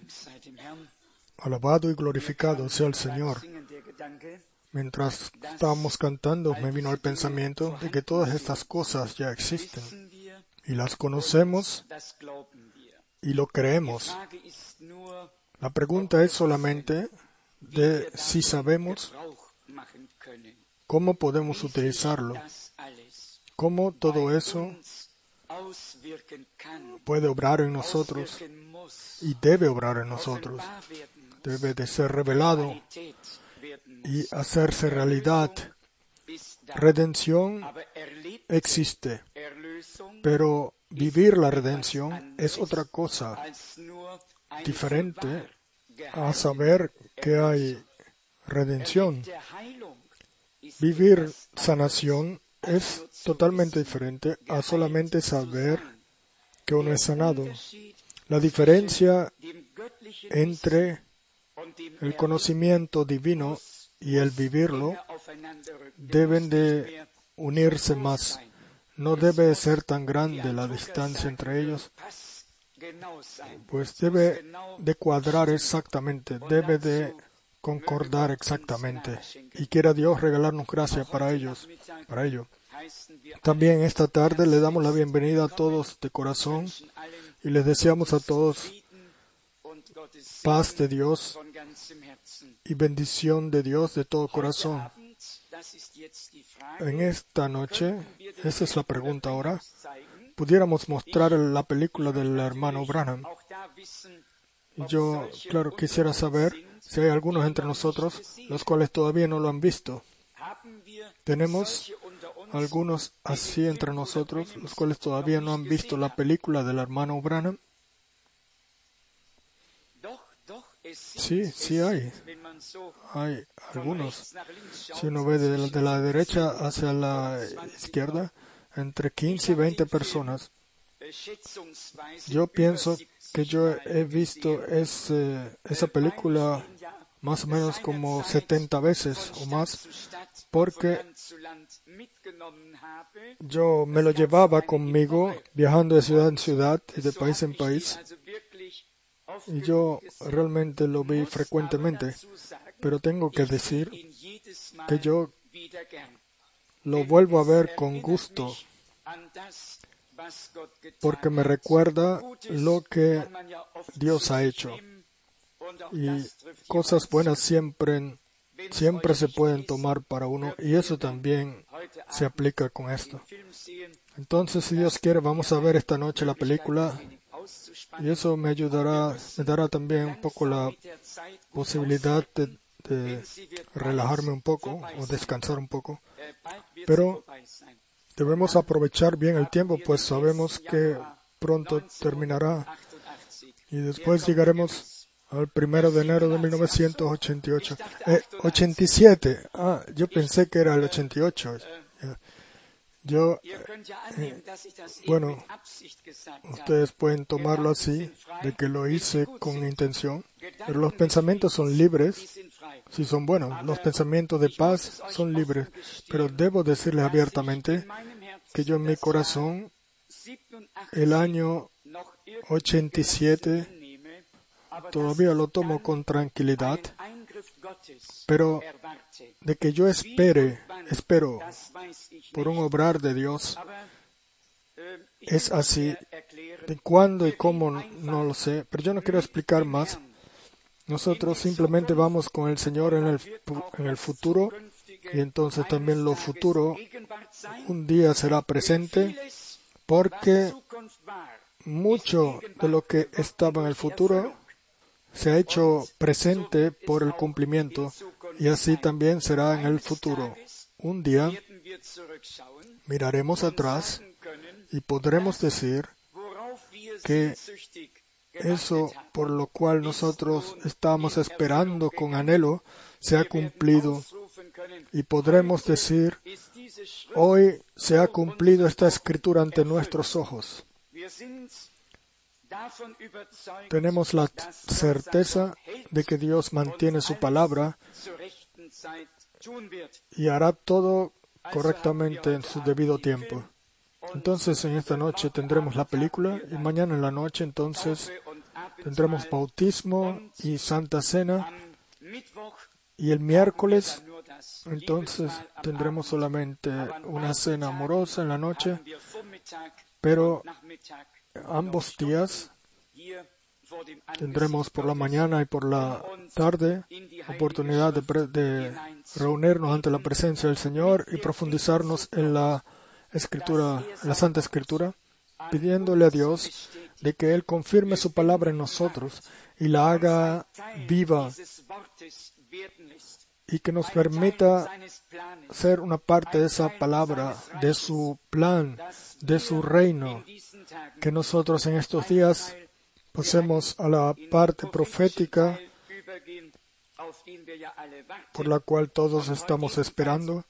Alabado y glorificado sea el Señor. Mientras estábamos cantando, me vino el pensamiento de que todas estas cosas ya existen y las conocemos y lo creemos. La pregunta es solamente de si sabemos cómo podemos utilizarlo, cómo todo eso puede obrar en nosotros y debe obrar en nosotros. Debe de ser revelado y hacerse realidad. Redención existe, pero vivir la redención es otra cosa diferente a saber que hay redención. Vivir sanación es totalmente diferente a solamente saber que uno es sanado. La diferencia entre el conocimiento divino y el vivirlo deben de unirse más. No debe ser tan grande la distancia entre ellos, pues debe de cuadrar exactamente, debe de concordar exactamente. Y quiera Dios regalarnos gracia para ello. También esta tarde le damos la bienvenida a todos de corazón y les deseamos a todos paz de Dios y bendición de Dios de todo corazón. En esta noche, esa es la pregunta ahora, pudiéramos mostrar la película del hermano Branham. Y yo, claro, quisiera saber si hay algunos entre nosotros los cuales todavía no lo han visto. Tenemos algunos así entre nosotros, los cuales todavía no han visto la película del hermano Branham. Sí hay. Hay algunos. Si uno ve de la derecha hacia la izquierda, entre 15 y 20 personas. Yo pienso que yo he visto esa película más o menos como 70 veces o más, porque yo me lo llevaba conmigo viajando de ciudad en ciudad y de país en país. Y yo realmente lo vi frecuentemente, pero tengo que decir que yo lo vuelvo a ver con gusto, porque me recuerda lo que Dios ha hecho. Y cosas buenas siempre se pueden tomar para uno, y eso también se aplica con esto. Entonces, si Dios quiere, vamos a ver esta noche la película. Y eso me dará también un poco la posibilidad de relajarme un poco o descansar un poco. Pero debemos aprovechar bien el tiempo, pues sabemos que pronto terminará. Y después llegaremos al 1 de enero de 1988. 87. Yo pensé que era el 88. Bueno, ustedes pueden tomarlo así, de que lo hice con intención, pero los pensamientos son libres, si son buenos. Los pensamientos de paz son libres, pero debo decirles abiertamente que yo en mi corazón, el año 87, todavía lo tomo con tranquilidad, pero de que yo espero por un obrar de Dios, es así. De cuándo y cómo no lo sé, pero yo no quiero explicar más. Nosotros simplemente vamos con el Señor en el futuro, y entonces también lo futuro un día será presente, porque mucho de lo que estaba en el futuro se ha hecho presente por el cumplimiento, y así también será en el futuro. Un día miraremos atrás y podremos decir que eso por lo cual nosotros estábamos esperando con anhelo se ha cumplido, y podremos decir: hoy se ha cumplido esta escritura ante nuestros ojos. Tenemos la certeza de que Dios mantiene su palabra y hará todo correctamente en su debido tiempo. Entonces, en esta noche tendremos la película, y mañana en la noche entonces tendremos bautismo y Santa Cena, y el miércoles entonces tendremos solamente una cena amorosa en la noche, pero ambos días tendremos por la mañana y por la tarde oportunidad de reunirnos ante la presencia del Señor y profundizarnos en la Escritura, la Santa Escritura, pidiéndole a Dios de que Él confirme su palabra en nosotros y la haga viva y que nos permita ser una parte de esa palabra, de su plan, de su reino, que nosotros en estos días pasemos a la parte profética por la cual todos estamos esperando,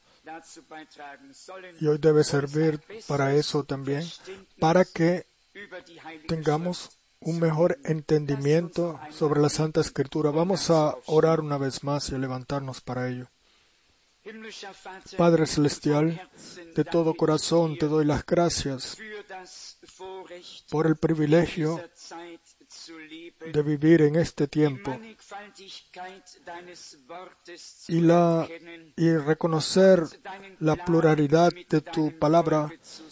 y hoy debe servir para eso también, para que tengamos un mejor entendimiento sobre la Santa Escritura. Vamos a orar una vez más y a levantarnos para ello. Padre Celestial, de todo corazón te doy las gracias por el privilegio de vivir en este tiempo y reconocer la pluralidad de tu palabra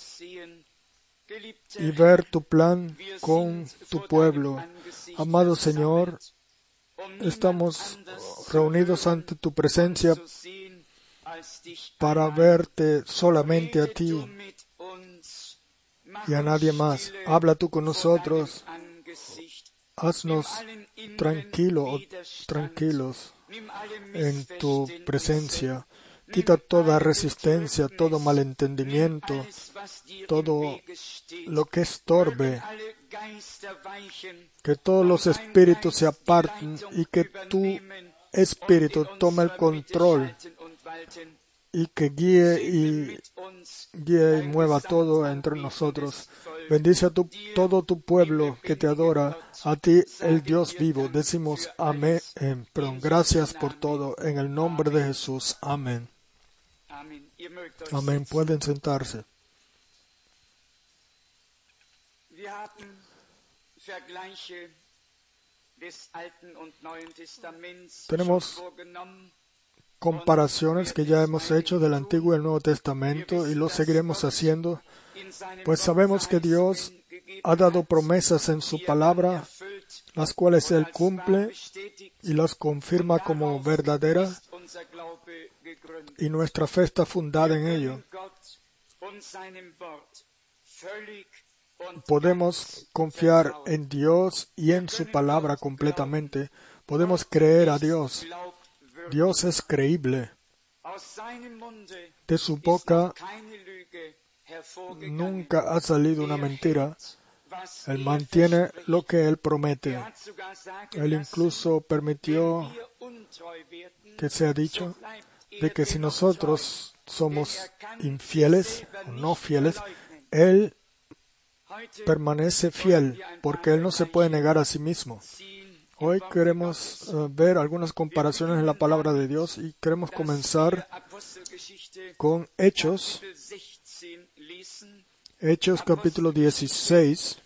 y ver tu plan con tu pueblo. Amado Señor, estamos reunidos ante tu presencia para verte solamente a ti y a nadie más. Habla tú con nosotros. Haznos tranquilos en tu presencia. Quita toda resistencia, todo malentendimiento, todo lo que estorbe. Que todos los espíritus se aparten y que tu espíritu tome el control y que guíe y mueva todo entre nosotros. Bendice a todo tu pueblo que te adora, a ti el Dios vivo. Decimos amén, gracias por todo, en el nombre de Jesús. Amén. Amén. Pueden sentarse. Tenemos comparaciones que ya hemos hecho del Antiguo y el Nuevo Testamento y lo seguiremos haciendo, pues sabemos que Dios ha dado promesas en su palabra, las cuales Él cumple y las confirma como verdaderas, y nuestra fe está fundada en ello. Podemos confiar en Dios y en su palabra completamente. Podemos creer a Dios. Dios es creíble. De su boca nunca ha salido una mentira. Él mantiene lo que Él promete. Él incluso permitió que sea dicho de que si nosotros somos infieles o no fieles, Él permanece fiel, porque Él no se puede negar a sí mismo. Hoy queremos ver algunas comparaciones en la palabra de Dios y queremos comenzar con Hechos capítulo 16.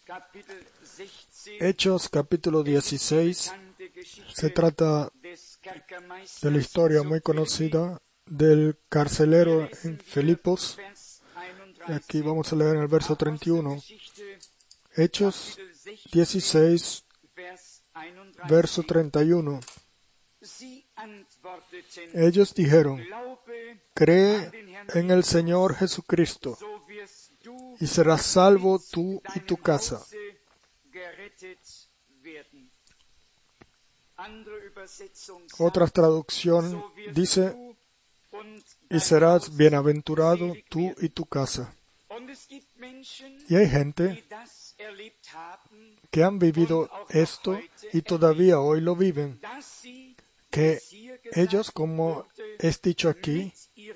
Hechos capítulo 16 se trata de la historia muy conocida del carcelero en Filipos. Y aquí vamos a leer en el verso 31. Hechos 16, verso 31. Ellos dijeron: cree en el Señor Jesucristo y serás salvo tú y tu casa. Otra traducción dice: y serás bienaventurado tú y tu casa. Y hay gente que han vivido esto y todavía hoy lo viven, que ellos, como es dicho aquí,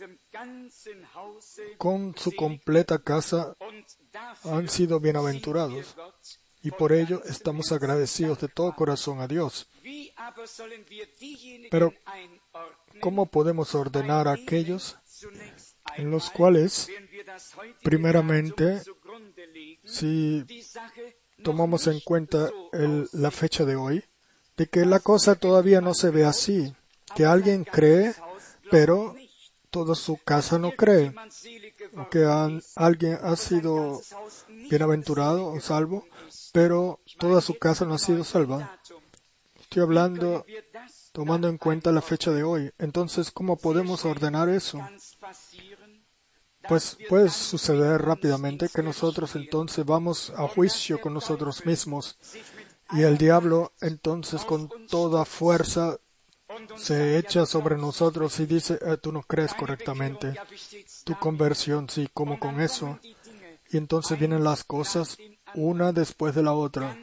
con su completa casa han sido bienaventurados, y por ello estamos agradecidos de todo corazón a Dios. Pero, ¿cómo podemos ordenar a aquellos en los cuales, primeramente, si tomamos en cuenta la fecha de hoy, de que la cosa todavía no se ve así, que alguien cree, pero toda su casa no cree, o que alguien ha sido bienaventurado o salvo, pero toda su casa no ha sido salva. Estoy hablando tomando en cuenta la fecha de hoy. Entonces, ¿cómo podemos ordenar eso? Pues puede suceder rápidamente que nosotros entonces vamos a juicio con nosotros mismos y el diablo entonces con toda fuerza se echa sobre nosotros y dice, tú no crees correctamente, tu conversión, sí, como con eso. Y entonces vienen las cosas una después de la otra,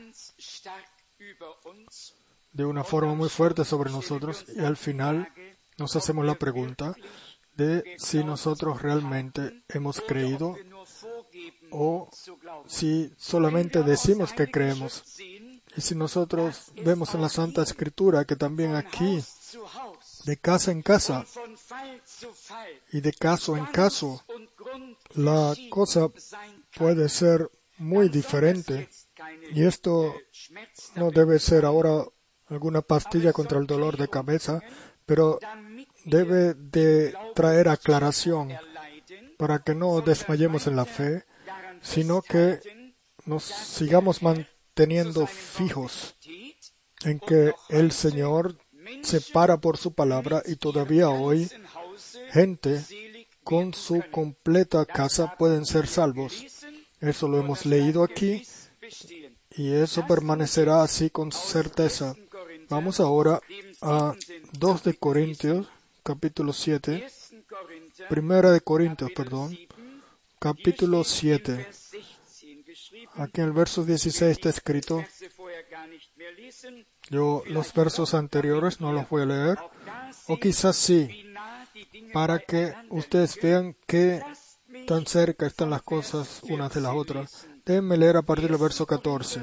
de una forma muy fuerte sobre nosotros, y al final nos hacemos la pregunta de si nosotros realmente hemos creído o si solamente decimos que creemos. Y si nosotros vemos en la Santa Escritura que también aquí, de casa en casa y de caso en caso, la cosa puede ser muy diferente. Y esto no debe ser ahora alguna pastilla contra el dolor de cabeza, pero debe de traer aclaración para que no desmayemos en la fe, sino que nos sigamos manteniendo fijos en que el Señor se para por su palabra y todavía hoy gente con su completa casa pueden ser salvos. Eso lo hemos leído aquí y eso permanecerá así con certeza. Vamos ahora a 2 de Corintios, capítulo 7. Primera de Corintios, capítulo 7. Aquí en el verso 16 está escrito, yo los versos anteriores no los voy a leer, o quizás sí, para que ustedes vean qué tan cerca están las cosas unas de las otras. Déjenme leer a partir del verso 14.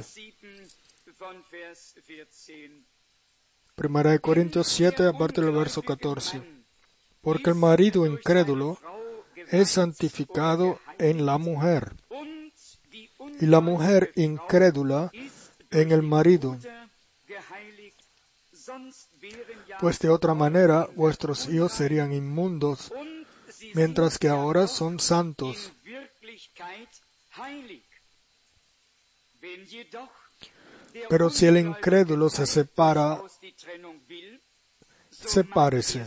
Primera de Corintios 7, a partir del verso 14. Porque el marido incrédulo es santificado en la mujer, y la mujer incrédula en el marido. Pues de otra manera vuestros hijos serían inmundos, mientras que ahora son santos. Pero si el incrédulo se separa, sepárese.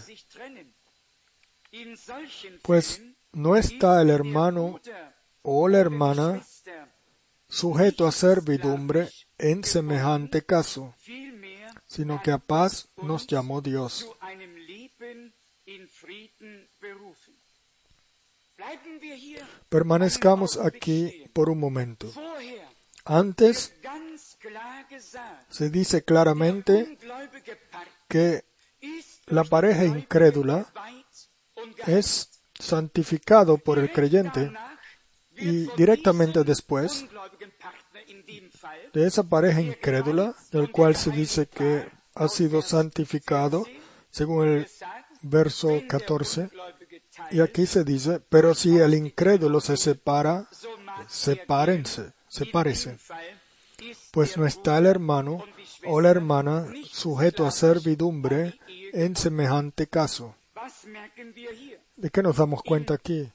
Pues no está el hermano o la hermana sujeto a servidumbre en semejante caso, sino que a paz nos llamó Dios. Permanezcamos aquí por un momento. Antes se dice claramente que la pareja incrédula es santificado por el creyente y directamente después de esa pareja incrédula, del cual se dice que ha sido santificado, según el verso 14, y aquí se dice, pero si el incrédulo se separa, sepárese, pues no está el hermano o la hermana sujeto a servidumbre en semejante caso. ¿De qué nos damos cuenta aquí?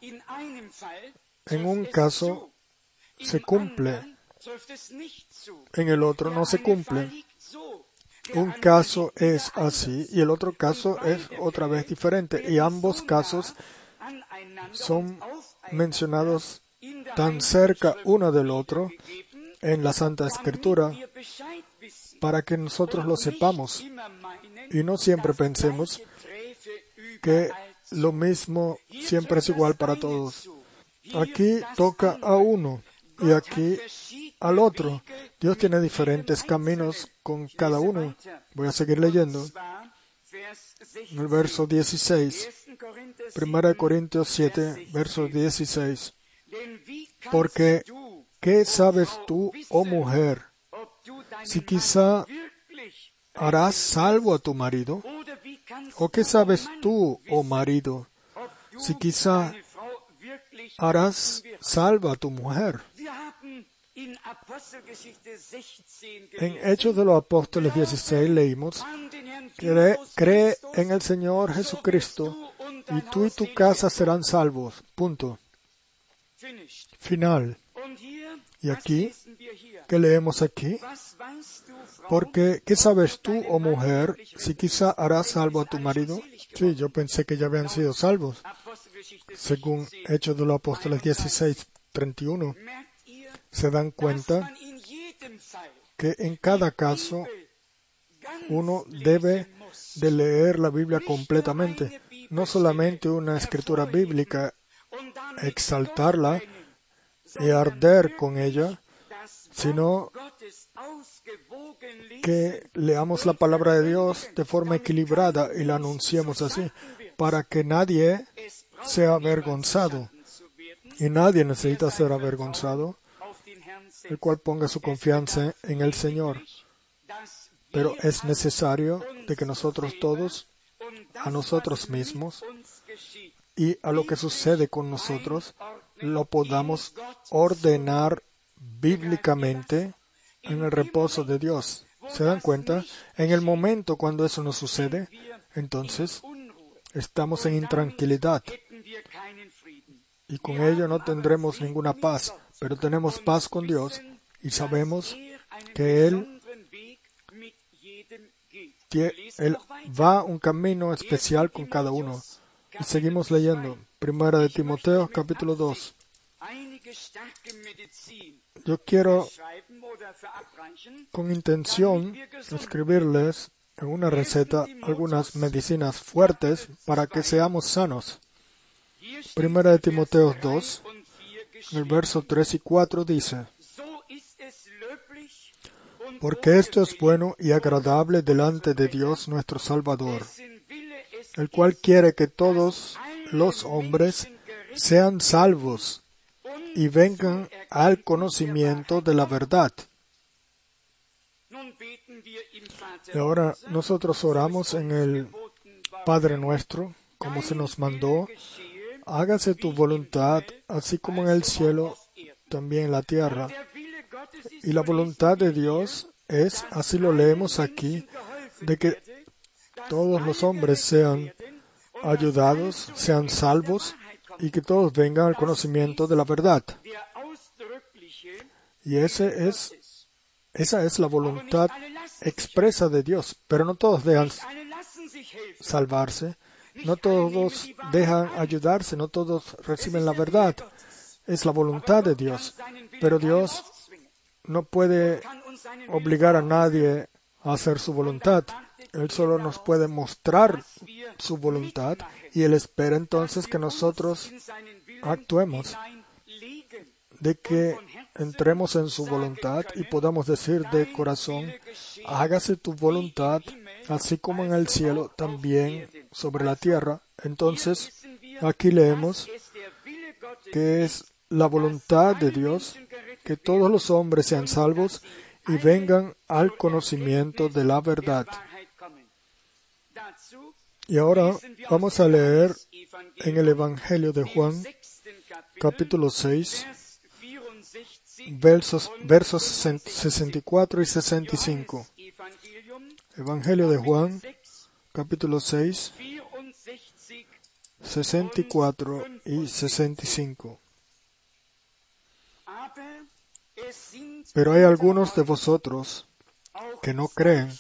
En un caso se cumple, en el otro no se cumple. Un caso es así y el otro caso es otra vez diferente. Y ambos casos son mencionados tan cerca uno del otro en la Santa Escritura para que nosotros lo sepamos y no siempre pensemos que lo mismo siempre es igual para todos. Aquí toca a uno y aquí al otro. Dios tiene diferentes caminos con cada uno. Voy a seguir leyendo. En el verso 16, 1 Corintios 7, verso 16. Porque, ¿qué sabes tú, oh mujer, si quizá harás salvo a tu marido? ¿O qué sabes tú, oh marido, si quizá harás salvo a tu mujer? En Hechos de los Apóstoles 16 leímos, cree en el Señor Jesucristo y tú y tu casa serán salvos. Punto. Final. Y aquí, ¿qué leemos aquí? Porque, ¿qué sabes tú, oh mujer, si quizá harás salvo a tu marido? Sí, yo pensé que ya habían sido salvos. Según Hechos de los Apóstoles 16:31, se dan cuenta que en cada caso uno debe de leer la Biblia completamente, no solamente una escritura bíblica, exaltarla y arder con ella, sino que leamos la palabra de Dios de forma equilibrada y la anunciemos así, para que nadie sea avergonzado. Y nadie necesita ser avergonzado, el cual ponga su confianza en el Señor. Pero es necesario de que nosotros todos, a nosotros mismos y a lo que sucede con nosotros, lo podamos ordenar bíblicamente en el reposo de Dios. ¿Se dan cuenta? En el momento cuando eso no sucede, entonces estamos en intranquilidad y con ello no tendremos ninguna paz, pero tenemos paz con Dios y sabemos que Él va un camino especial con cada uno. Y seguimos leyendo. Primera de Timoteo, capítulo 2. Yo quiero, con intención, escribirles en una receta algunas medicinas fuertes para que seamos sanos. Primera de Timoteo 2, en el verso 3 y 4 dice: porque esto es bueno y agradable delante de Dios nuestro Salvador, el cual quiere que todos los hombres sean salvos y vengan al conocimiento de la verdad. Y ahora nosotros oramos en el Padre Nuestro, como se nos mandó: hágase tu voluntad, así como en el cielo, también en la tierra. Y la voluntad de Dios es, así lo leemos aquí, de que todos los hombres sean ayudados, sean salvos y que todos vengan al conocimiento de la verdad. Y esa es la voluntad expresa de Dios. Pero no todos dejan salvarse, no todos dejan ayudarse, no todos reciben la verdad. Es la voluntad de Dios. Pero Dios no puede obligar a nadie a hacer su voluntad. Él solo nos puede mostrar su voluntad y Él espera entonces que nosotros actuemos, de que entremos en su voluntad y podamos decir de corazón: hágase tu voluntad, así como en el cielo, también sobre la tierra. Entonces, aquí leemos que es la voluntad de Dios que todos los hombres sean salvos y vengan al conocimiento de la verdad. Y ahora vamos a leer en el Evangelio de Juan, capítulo 6, versos 64 y 65. Evangelio de Juan, capítulo 6, 64 y 65. Pero hay algunos de vosotros que no creen,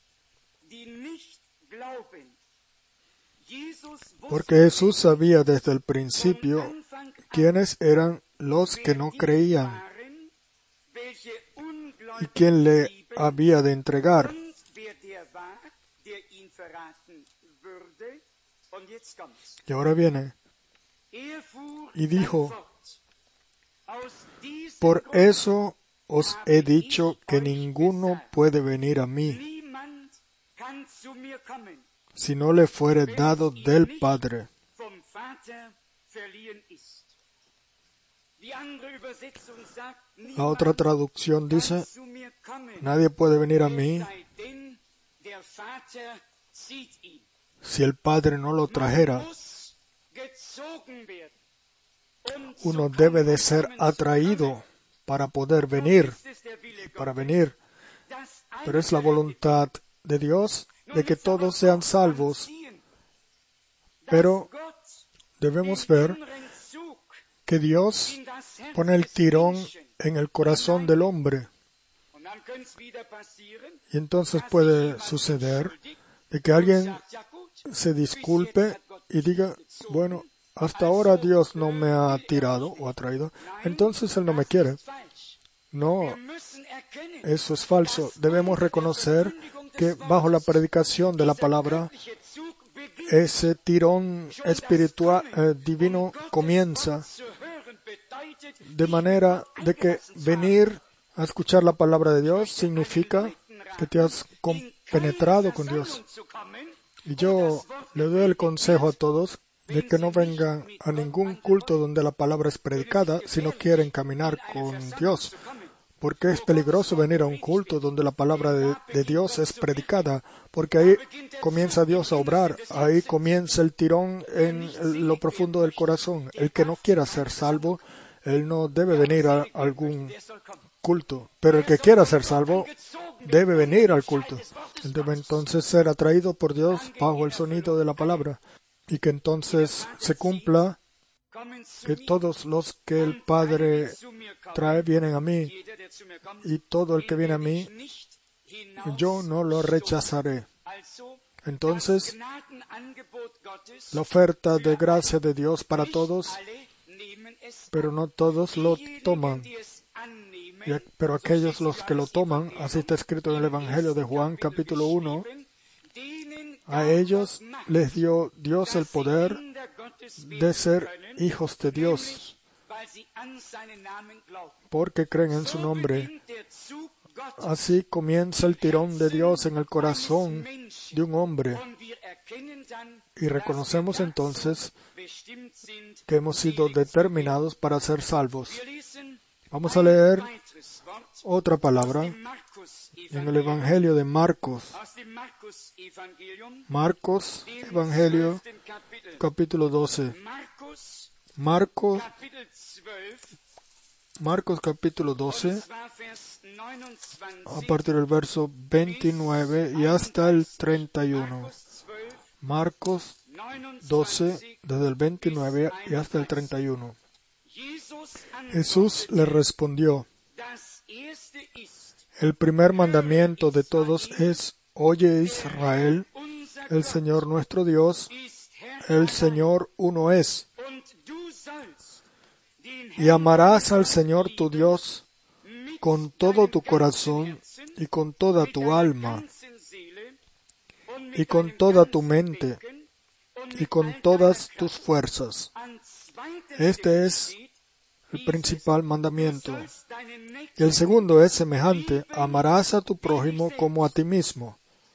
porque Jesús sabía desde el principio quiénes eran los que no creían y quién le había de entregar. Y ahora viene y dijo: por eso os he dicho que ninguno puede venir a mí si no le fuere dado del Padre. La otra traducción dice: nadie puede venir a mí si el Padre no lo trajera. Uno debe de ser atraído para poder venir, pero es la voluntad de Dios de que todos sean salvos. Pero debemos ver que Dios pone el tirón en el corazón del hombre. Y entonces puede suceder de que alguien se disculpe y diga, bueno, hasta ahora Dios no me ha tirado o ha traído, entonces Él no me quiere. No, eso es falso. Debemos reconocer que bajo la predicación de la palabra, ese tirón espiritual divino comienza, de manera de que venir a escuchar la palabra de Dios significa que te has compenetrado con Dios. Y yo le doy el consejo a todos de que no vengan a ningún culto donde la palabra es predicada si no quieren caminar con Dios. Porque es peligroso venir a un culto donde la palabra de Dios es predicada, porque ahí comienza Dios a obrar, ahí comienza el tirón en lo profundo del corazón. El que no quiera ser salvo, él no debe venir a algún culto, pero el que quiera ser salvo debe venir al culto. Él debe entonces ser atraído por Dios bajo el sonido de la palabra, y que entonces se cumpla que todos los que el Padre trae vienen a mí, y todo el que viene a mí, yo no lo rechazaré. Entonces, la oferta de gracia de Dios para todos, pero no todos lo toman. Pero aquellos los que lo toman, así está escrito en el Evangelio de Juan, capítulo 1, a ellos les dio Dios el poder de ser hijos de Dios, porque creen en su nombre. Así comienza el tirón de Dios en el corazón de un hombre. Y reconocemos entonces que hemos sido determinados para ser salvos. Vamos a leer otra palabra en el Evangelio de Marcos. Marcos, Evangelio, capítulo 12. Marcos, capítulo 12, a partir del verso 29 y hasta el 31. Marcos 12, desde el 29 y hasta el 31. Jesús le respondió: el primer mandamiento de todos es: Oye Israel, el Señor nuestro Dios, el Señor uno es. Y amarás al Señor tu Dios con todo tu corazón y con toda tu alma y con toda tu mente y con todas tus fuerzas. Este es el principal mandamiento. Y el segundo es semejante: amarás a tu prójimo como a ti mismo.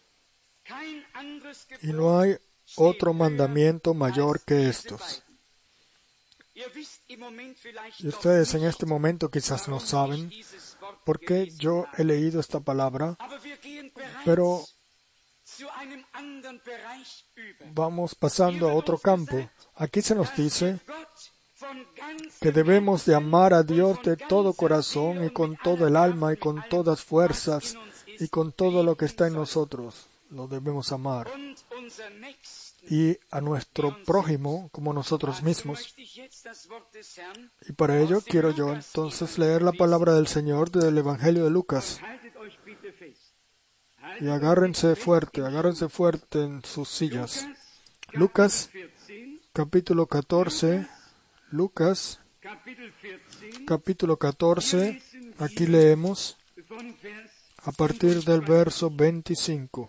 Y no hay otro mandamiento mayor que estos. Y ustedes en este momento quizás no saben por qué yo he leído esta palabra, pero vamos pasando a otro campo. Aquí se nos dice que debemos de amar a Dios de todo corazón y con todo el alma y con todas fuerzas y con todo lo que está en nosotros. Lo debemos amar. Y a nuestro prójimo como nosotros mismos. Y para ello quiero yo entonces leer la palabra del Señor del Evangelio de Lucas. Y agárrense fuerte en sus sillas. Lucas, capítulo 14. Lucas, capítulo 14. Aquí leemos a partir del verso 25.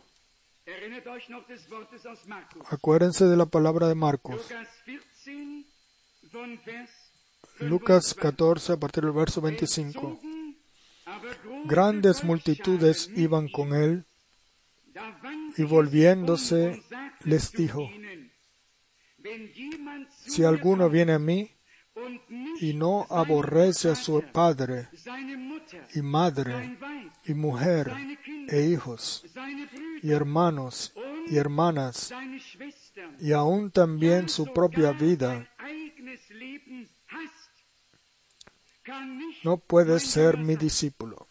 Acuérdense de la palabra de Marcos. Lucas 14, a partir del verso 25. Grandes multitudes iban con él, y volviéndose les dijo: si alguno viene a mí y no aborrece a su padre y madre y mujer e hijos y hermanos y hermanas y aún también su propia vida, no puedes ser mi discípulo.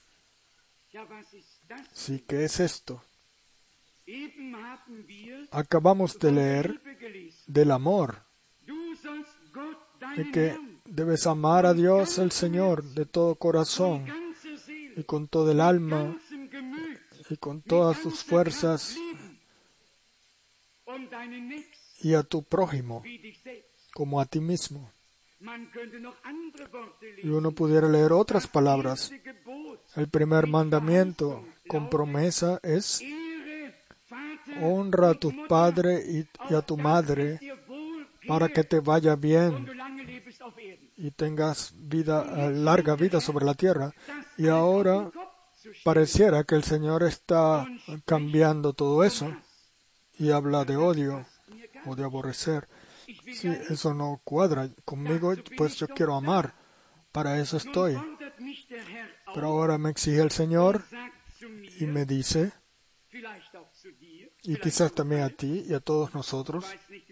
Sí, ¿qué es esto? Acabamos de leer del amor, de que debes amar a Dios el Señor de todo corazón y con todo el alma y con todas tus fuerzas y a tu prójimo como a ti mismo. Y uno pudiera leer otras palabras. El primer mandamiento con promesa es: honra a tu padre y a tu madre para que te vaya bien y tengas larga vida sobre la tierra. Y ahora pareciera que el Señor está cambiando todo eso y habla de odio o de aborrecer. Sí, eso no cuadra conmigo, pues yo quiero amar, para eso estoy. Pero ahora me exige el Señor y me dice, y quizás también a ti y a todos nosotros,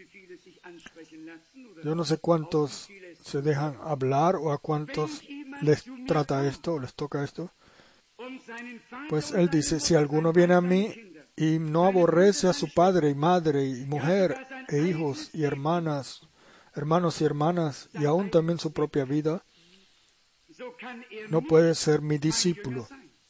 yo no sé cuántos se dejan hablar o a cuántos les trata esto o les toca esto. Pues Él dice, si alguno viene a mí y no aborrece a su padre y madre y mujer e hijos y hermanos y hermanas y aún también su propia vida, no puede ser mi discípulo.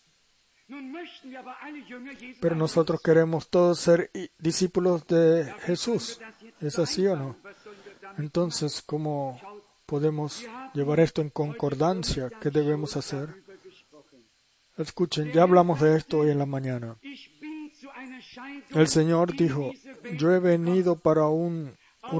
Pero nosotros queremos todos ser discípulos de Jesús. ¿Es así o no? Entonces, ¿cómo podemos llevar esto en concordancia? ¿Qué debemos hacer? Escuchen, ya hablamos de esto hoy en la mañana. El Señor dijo, yo he venido para una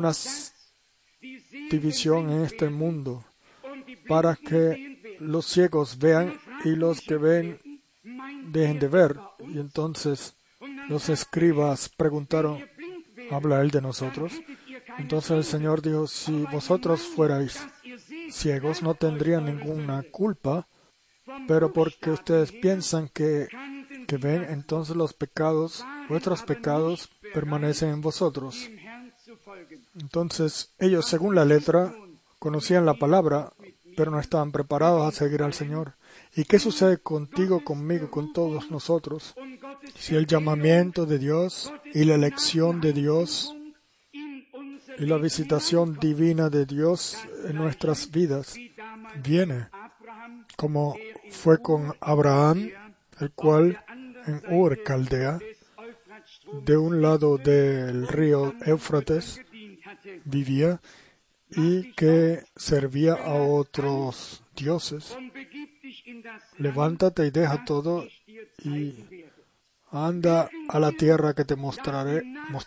división en este mundo, para que los ciegos vean y los que ven dejen de ver. Y entonces los escribas preguntaron, ¿habla Él de nosotros? Entonces el Señor dijo, si vosotros fuerais ciegos no tendrían ninguna culpa, pero porque ustedes piensan que ven, entonces vuestros pecados permanecen en vosotros. Entonces ellos, según la letra, conocían la palabra, pero no estaban preparados a seguir al Señor. ¿Y qué sucede contigo, conmigo, con todos nosotros? Si el llamamiento de Dios y la elección de Dios y la visitación divina de Dios en nuestras vidas viene, como fue con Abraham, el cual en Ur, Caldea, de un lado del río Éufrates, vivía y que servía a otros dioses. Levántate y deja todo y anda a la tierra que te mostraré.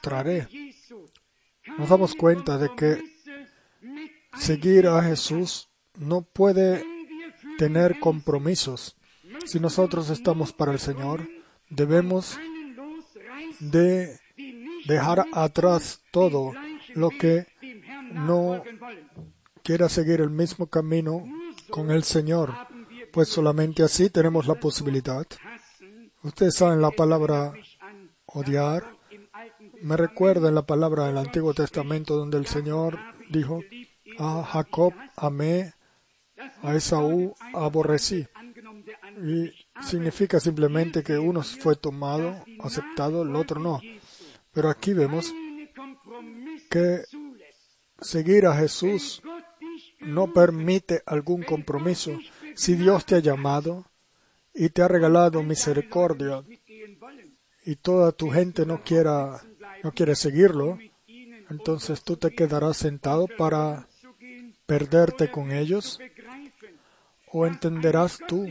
Nos damos cuenta de que seguir a Jesús no puede tener compromisos. Si nosotros estamos para el Señor, debemos de dejar atrás todo lo que no quiera seguir el mismo camino con el Señor, pues solamente así tenemos la posibilidad. Ustedes saben la palabra odiar. Me recuerda en la palabra del Antiguo Testamento donde el Señor dijo, a Jacob amé, a Esaú aborrecí. Y significa simplemente que uno fue tomado, aceptado, el otro no. Pero aquí vemos que seguir a Jesús no permite algún compromiso. Si Dios te ha llamado y te ha regalado misericordia y toda tu gente no quiere seguirlo, entonces tú te quedarás sentado para perderte con ellos, o entenderás tú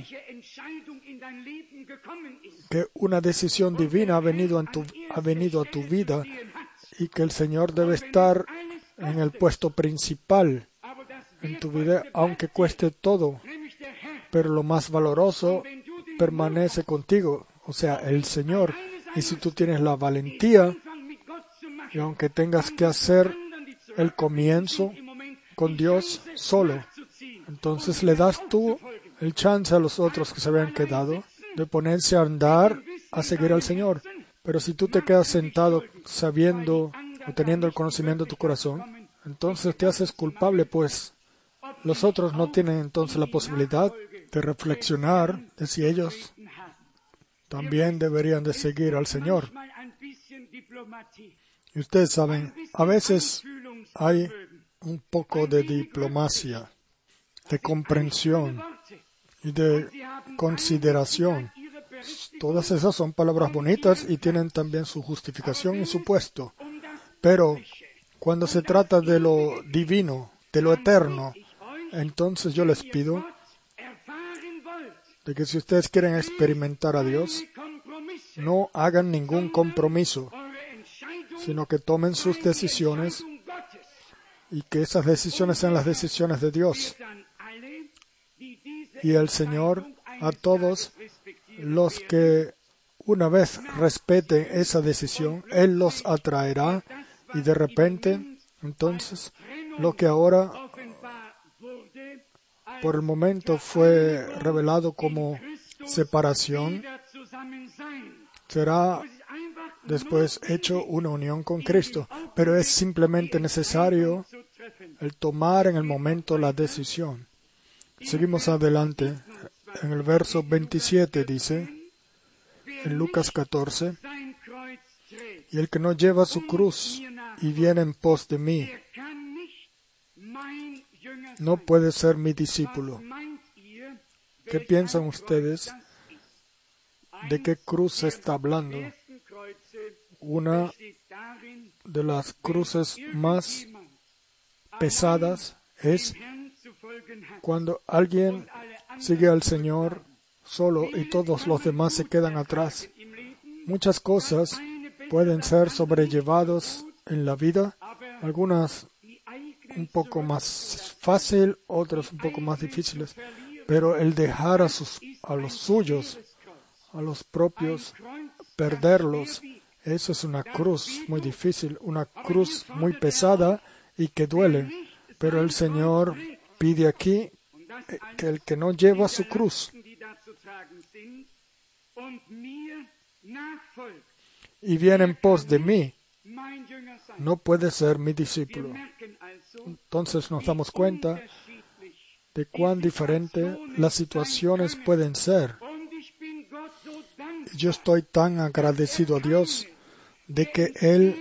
que una decisión divina ha venido a tu vida y que el Señor debe estar en el puesto principal en tu vida, aunque cueste todo, pero lo más valoroso permanece contigo, o sea, el Señor. Y si tú tienes la valentía, y aunque tengas que hacer el comienzo con Dios solo, entonces le das tú el chance a los otros que se habían quedado de ponerse a andar a seguir al Señor. Pero si tú te quedas sentado sabiendo o teniendo el conocimiento de tu corazón, entonces te haces culpable, pues los otros no tienen entonces la posibilidad de reflexionar de si ellos también deberían de seguir al Señor. Y ustedes saben, a veces hay un poco de diplomacia, de comprensión y de consideración. Todas esas son palabras bonitas y tienen también su justificación y su puesto. Pero cuando se trata de lo divino, de lo eterno, entonces yo les pido de que si ustedes quieren experimentar a Dios, no hagan ningún compromiso, sino que tomen sus decisiones y que esas decisiones sean las decisiones de Dios. Y el Señor, a todos los que una vez respeten esa decisión, Él los atraerá y de repente, entonces, lo que ahora por el momento fue revelado como separación, será después hecho una unión con Cristo. Pero es simplemente necesario el tomar en el momento la decisión. Seguimos adelante. En el verso 27 dice, en Lucas 14, y el que no lleva su cruz y viene en pos de mí, no puede ser mi discípulo. ¿Qué piensan ustedes? ¿De qué cruz se está hablando? Una de las cruces más pesadas es cuando alguien sigue al Señor solo y todos los demás se quedan atrás. Muchas cosas pueden ser sobrellevadas en la vida, algunas un poco más fácil, otras un poco más difíciles, pero el dejar a los suyos, a los propios, perderlos, eso es una cruz muy difícil, una cruz muy pesada y que duele. Pero el Señor pide aquí que el que no lleva su cruz y viene en pos de mí, no puede ser mi discípulo. Entonces nos damos cuenta de cuán diferentes las situaciones pueden ser. Yo estoy tan agradecido a Dios de que Él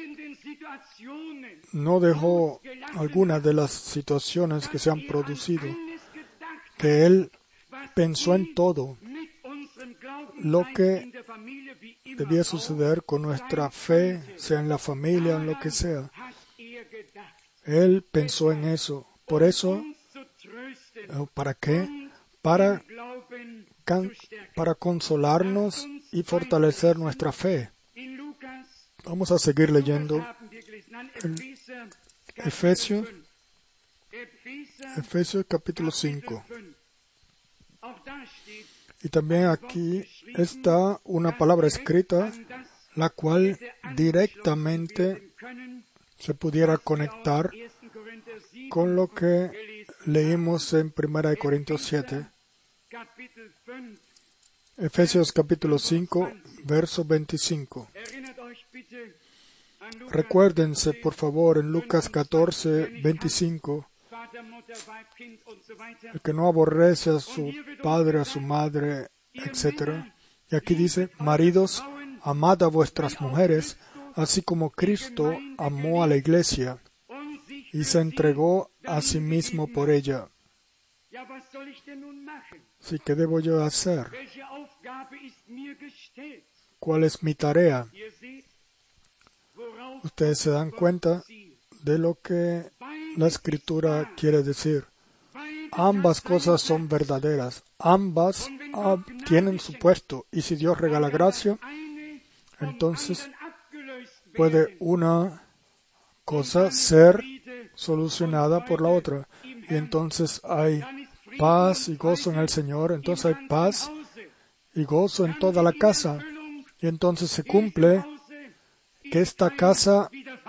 no dejó algunas de las situaciones que se han producido, que Él pensó en todo lo que debía suceder con nuestra fe, sea en la familia o en lo que sea. Él pensó en eso. Por eso, ¿para qué? Para consolarnos y fortalecer nuestra fe. Vamos a seguir leyendo en Efesios capítulo 5. Y también aquí está una palabra escrita, la cual directamente se pudiera conectar con lo que leímos en 1 Corintios 7. Efesios capítulo 5, verso 25. Recuérdense, por favor, en Lucas 14, 25, el que no aborrece a su padre, a su madre, etc. Y aquí dice, maridos, amad a vuestras mujeres, así como Cristo amó a la iglesia y se entregó a sí mismo por ella. Así que debo yo hacer. ¿Cuál es mi tarea? Ustedes se dan cuenta de lo que la Escritura quiere decir. Ambas cosas son verdaderas. Ambas tienen su puesto. Y si Dios regala gracia, entonces puede una cosa ser solucionada por la otra. Y entonces hay paz y gozo en el Señor. Entonces hay paz y gozo en toda la casa. Y entonces se cumple que esta casa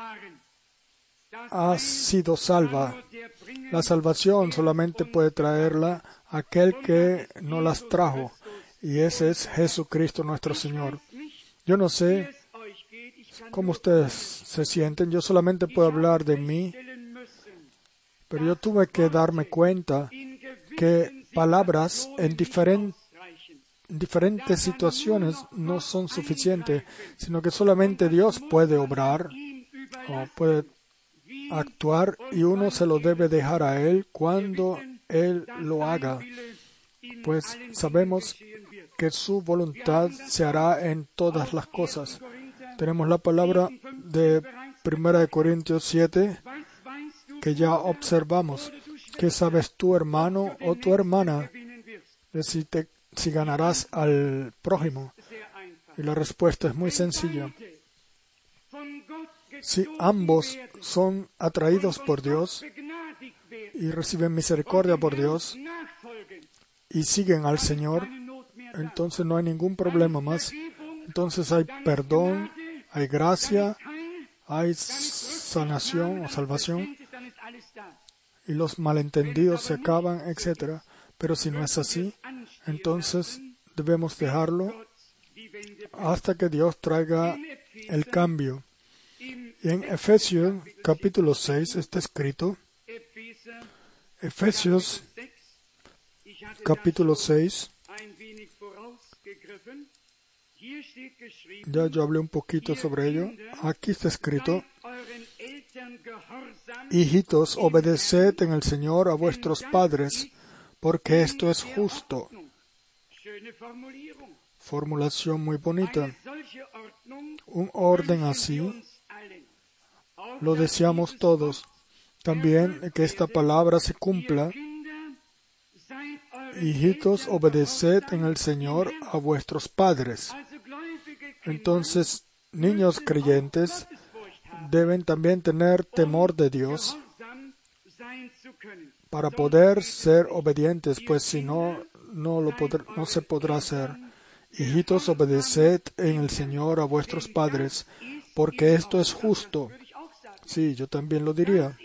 ha sido salva. La salvación solamente puede traerla aquel que no las trajo, y ese es Jesucristo nuestro Señor. Yo no sé cómo ustedes se sienten, yo solamente puedo hablar de mí, pero yo tuve que darme cuenta que palabras en diferentes situaciones no son suficientes, sino que solamente Dios puede obrar o puede actuar y uno se lo debe dejar a Él cuando Él lo haga, pues sabemos que su voluntad se hará en todas las cosas. Tenemos la palabra de 1 Corintios 7 que ya observamos. ¿Qué sabes tu hermano o tu hermana de si ganarás al prójimo? Y la respuesta es muy sencilla. Si ambos son atraídos por Dios y reciben misericordia por Dios y siguen al Señor, entonces no hay ningún problema más. Entonces hay perdón, hay gracia, hay sanación o salvación, y los malentendidos se acaban, etc. Pero si no es así, entonces debemos dejarlo hasta que Dios traiga el cambio. Y en Efesios capítulo 6 está escrito, Efesios capítulo 6, ya yo hablé un poquito sobre ello. Aquí está escrito, hijitos, obedeced en el Señor a vuestros padres, porque esto es justo. Formulación muy bonita. Un orden así lo deseamos todos. También que esta palabra se cumpla. Hijitos, obedeced en el Señor a vuestros padres. Entonces, niños creyentes deben también tener temor de Dios para poder ser obedientes, pues si no, no se podrá hacer. Hijitos, obedeced en el Señor a vuestros padres, porque esto es justo. Sí, yo también lo diría.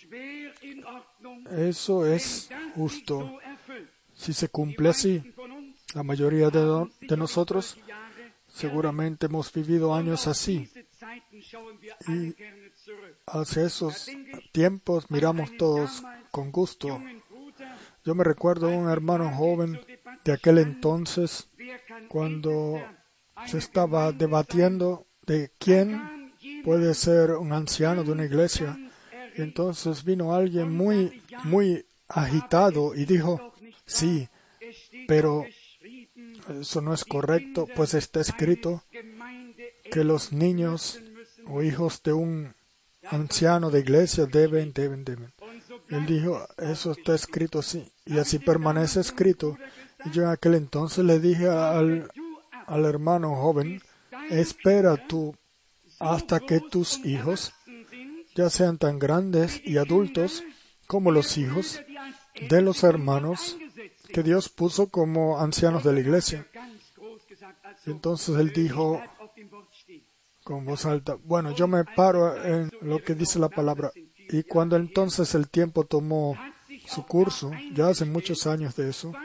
Eso es justo. Si se cumple así, la mayoría de nosotros seguramente hemos vivido años así. Y hacia esos tiempos miramos todos con gusto. Yo me recuerdo a un hermano joven de aquel entonces, cuando se estaba debatiendo de quién puede ser un anciano de una iglesia. Y entonces vino alguien muy, muy agitado y dijo, sí, pero eso no es correcto, pues está escrito que los niños o hijos de un anciano de iglesia deben. Él dijo, eso está escrito así, y así permanece escrito. Y yo en aquel entonces le dije al hermano joven, espera tú hasta que tus hijos ya sean tan grandes y adultos como los hijos de los hermanos que Dios puso como ancianos de la iglesia. Y entonces él dijo con voz alta, bueno, yo me paro en lo que dice la palabra. Y cuando entonces el tiempo tomó su curso, ya hace muchos años de eso,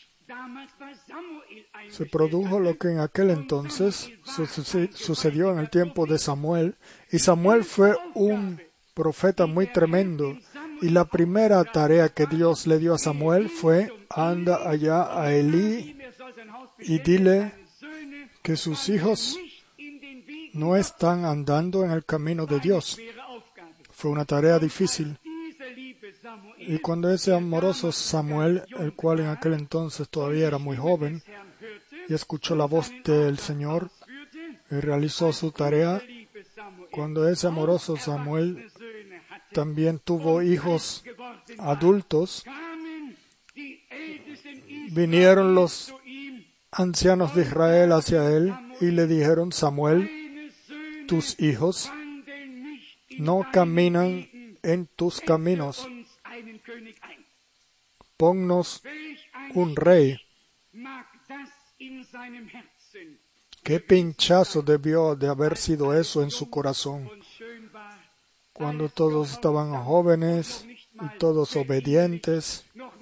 se produjo lo que en aquel entonces sucedió en el tiempo de Samuel. Y Samuel fue un profeta muy tremendo. Y la primera tarea que Dios le dio a Samuel fue, anda allá a Elí y dile que sus hijos no están andando en el camino de Dios. Fue una tarea difícil. Y cuando ese amoroso Samuel, el cual en aquel entonces todavía era muy joven, y escuchó la voz del Señor y realizó su tarea, cuando ese amoroso Samuel también tuvo hijos adultos, vinieron los ancianos de Israel hacia él y le dijeron, Samuel, tus hijos no caminan en tus caminos. Ponnos un rey. Qué pinchazo debió de haber sido eso en su corazón, cuando todos estaban jóvenes y todos obedientes.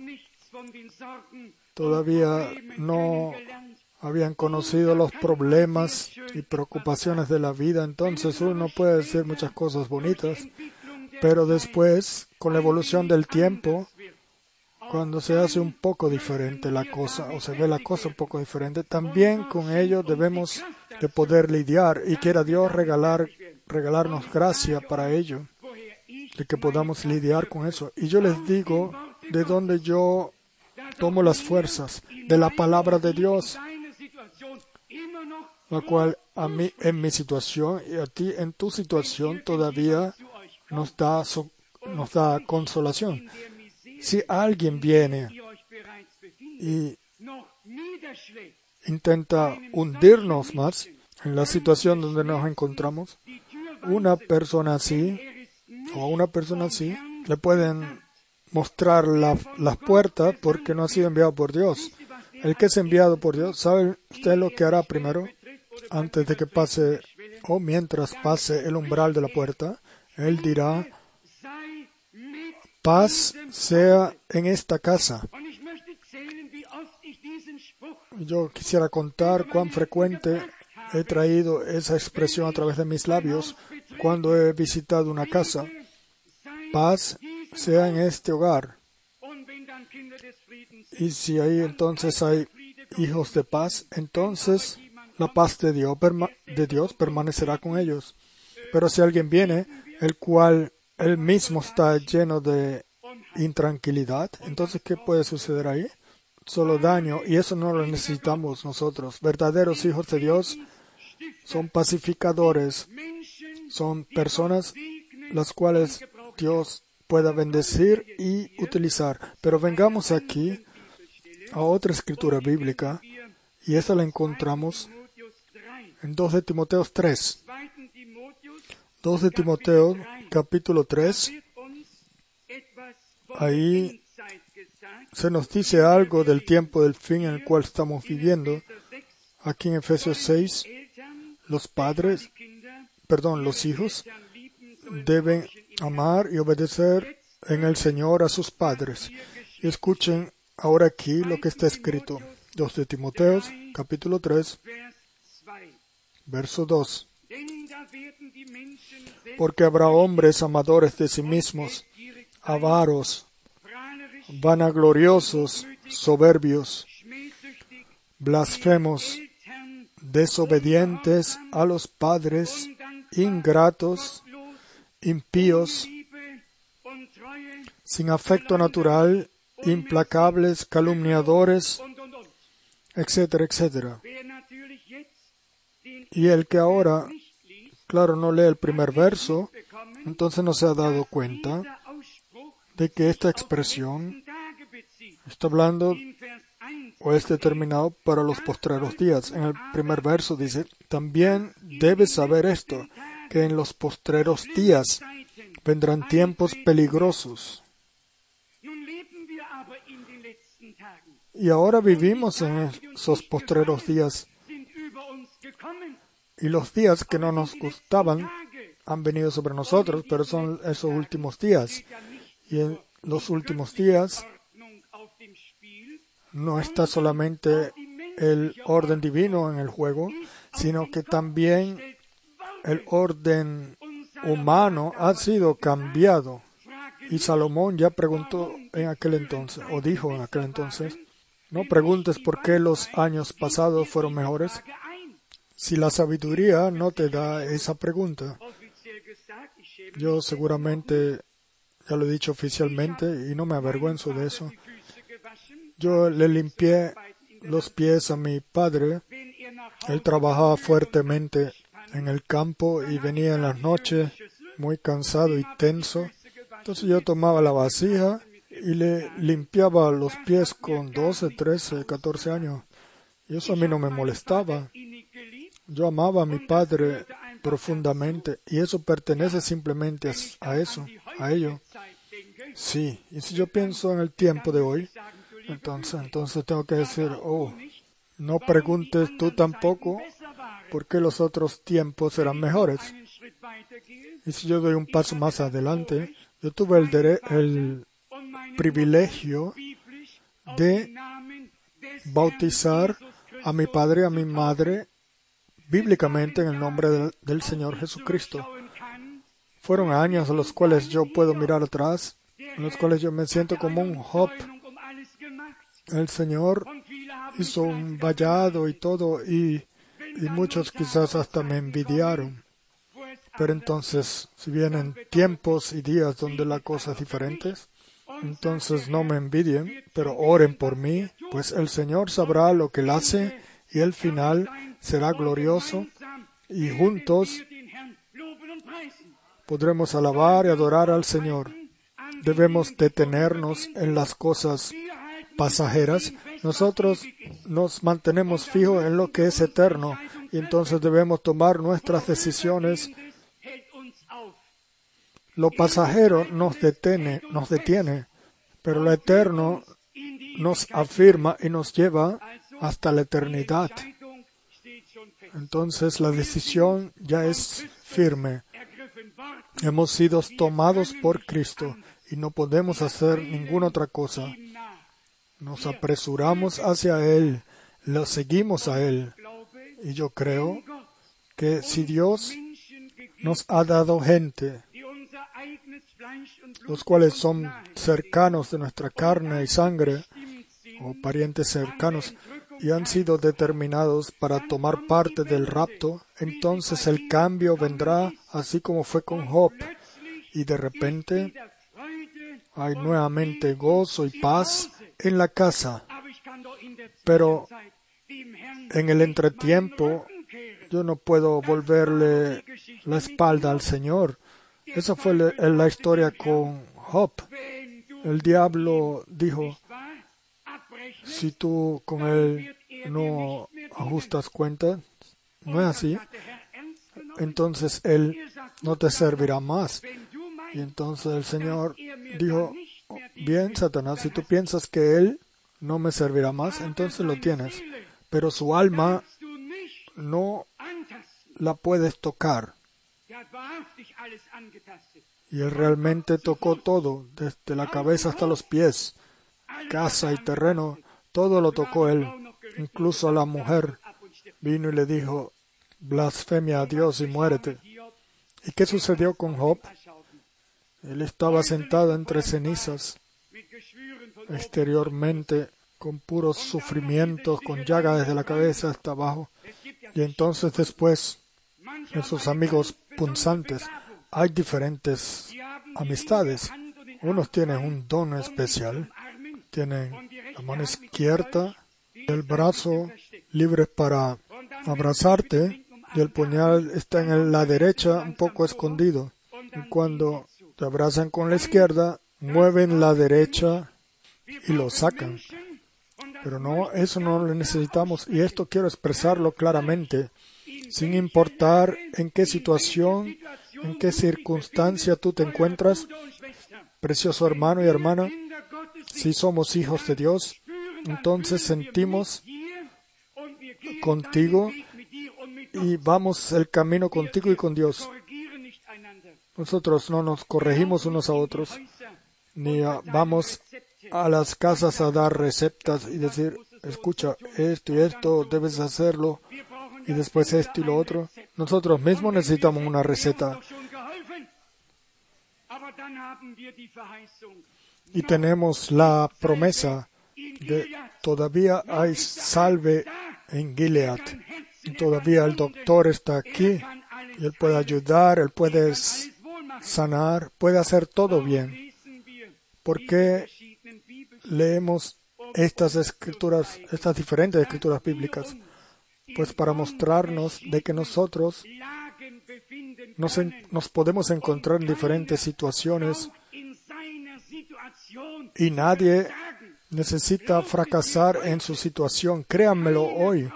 Todavía no habían conocido los problemas y preocupaciones de la vida. Entonces uno puede decir muchas cosas bonitas, pero después, con la evolución del tiempo, cuando se hace un poco diferente la cosa, o se ve la cosa un poco diferente, también con ello debemos de poder lidiar, y quiera Dios regalarnos gracia para ello, de que podamos lidiar con eso. Y yo les digo de dónde yo tomo las fuerzas, de la palabra de Dios, la cual a mí en mi situación y a ti en tu situación todavía nos da consolación. Si alguien viene y intenta hundirnos más en la situación donde nos encontramos, una persona así le pueden mostrar las puertas porque no ha sido enviado por Dios. El que es enviado por Dios, ¿sabe usted lo que hará primero? Antes de que pase o mientras pase el umbral de la puerta, él dirá: paz sea en esta casa. Yo quisiera contar cuán frecuente he traído esa expresión a través de mis labios cuando he visitado una casa. Paz sea en este hogar. Y si ahí entonces hay hijos de paz, entonces la paz de Dios permanecerá con ellos. Pero si alguien viene, el cual él mismo está lleno de intranquilidad, entonces ¿qué puede suceder ahí? Solo daño, y eso no lo necesitamos nosotros. Verdaderos hijos de Dios son pacificadores, son personas las cuales Dios pueda bendecir y utilizar. Pero vengamos aquí a otra escritura bíblica, y esta la encontramos en 2 de Timoteo 3. 2 de Timoteo, capítulo 3. Ahí se nos dice algo del tiempo del fin en el cual estamos viviendo. Aquí en Efesios 6, los hijos deben amar y obedecer en el Señor a sus padres. Y escuchen ahora aquí lo que está escrito. 2 de Timoteo, capítulo 3, verso 2. Porque habrá hombres amadores de sí mismos, avaros, vanagloriosos, soberbios, blasfemos, desobedientes a los padres, ingratos, impíos, sin afecto natural, implacables, calumniadores, etcétera, etcétera. Y el que ahora, claro, no lee el primer verso, entonces no se ha dado cuenta de que esta expresión está hablando o es determinado para los postreros días. En el primer verso dice: también debes saber esto, que en los postreros días vendrán tiempos peligrosos. Y ahora vivimos en esos postreros días. Y los días que no nos gustaban han venido sobre nosotros, pero son esos últimos días. Y en los últimos días no está solamente el orden divino en el juego, sino que también el orden humano ha sido cambiado. Y Salomón ya preguntó en aquel entonces, o dijo en aquel entonces: no preguntes por qué los años pasados fueron mejores, si la sabiduría no te da esa pregunta. Yo seguramente ya lo he dicho oficialmente y no me avergüenzo de eso. Yo le limpié los pies a mi padre. Él trabajaba fuertemente en el campo y venía en las noches muy cansado y tenso. Entonces yo tomaba la vasija y le limpiaba los pies con 12, 13, 14 años. Y eso a mí no me molestaba. Yo amaba a mi padre profundamente y eso pertenece simplemente a ello. Sí, y si yo pienso en el tiempo de hoy, entonces tengo que decir: no preguntes tú tampoco por qué los otros tiempos eran mejores. Y si yo doy un paso más adelante, yo tuve el privilegio de bautizar a mi padre y a mi madre bíblicamente en el nombre del Señor Jesucristo. Fueron años en los cuales yo puedo mirar atrás, en los cuales yo me siento como un Job El Señor hizo un vallado y todo, y muchos quizás hasta me envidiaron. Pero entonces, si vienen tiempos y días donde la cosa es diferente, entonces no me envidien, pero oren por mí, pues el Señor sabrá lo que Él hace y el final será glorioso y juntos podremos alabar y adorar al Señor. Debemos detenernos en las cosas pasajeras. Nosotros nos mantenemos fijos en lo que es eterno y entonces debemos tomar nuestras decisiones. Lo pasajero nos detiene, pero lo eterno nos afirma y nos lleva hasta la eternidad. Entonces la decisión ya es firme. Hemos sido tomados por Cristo y no podemos hacer ninguna otra cosa. Nos apresuramos hacia Él, lo seguimos a Él. Y yo creo que si Dios nos ha dado gente, los cuales son cercanos de nuestra carne y sangre, o parientes cercanos, y han sido determinados para tomar parte del rapto, entonces el cambio vendrá así como fue con Job, y de repente hay nuevamente gozo y paz en la casa. Pero en el entretiempo yo no puedo volverle la espalda al Señor. Esa fue la historia con Job. El diablo dijo, si tú con él no ajustas cuentas, no es así, entonces él no te servirá más. Y entonces el Señor dijo, bien, Satanás, si tú piensas que él no me servirá más, entonces lo tienes. Pero su alma no la puedes tocar. Y él realmente tocó todo, desde la cabeza hasta los pies, casa y terreno, todo lo tocó él. Incluso a la mujer vino y le dijo, blasfemia a Dios y muérete. ¿Y qué sucedió con Job? Él estaba sentado entre cenizas, exteriormente, con puros sufrimientos, con llagas desde la cabeza hasta abajo. Y entonces después, esos amigos punzantes, hay diferentes amistades. Unos tienen un don especial, tienen la mano izquierda, el brazo libre para abrazarte y el puñal está en la derecha un poco escondido. Y cuando te abrazan con la izquierda, mueven la derecha y lo sacan. Pero no, eso no lo necesitamos y esto quiero expresarlo claramente. Sin importar en qué situación, en qué circunstancia tú te encuentras, precioso hermano y hermana, si somos hijos de Dios, entonces sentimos contigo y vamos el camino contigo y con Dios. Nosotros no nos corregimos unos a otros, ni vamos a las casas a dar recetas y decir, escucha, esto y esto, debes hacerlo, y después esto y lo otro. Nosotros mismos necesitamos una receta. Y tenemos la promesa de todavía hay salve en Gilead. Y todavía el doctor está aquí y él puede ayudar, él puede sanar, puede hacer todo bien. ¿Por qué leemos estas escrituras, estas diferentes escrituras bíblicas? Pues para mostrarnos de que nosotros nos podemos encontrar en diferentes situaciones y nadie necesita fracasar en su situación. Créanmelo hoy.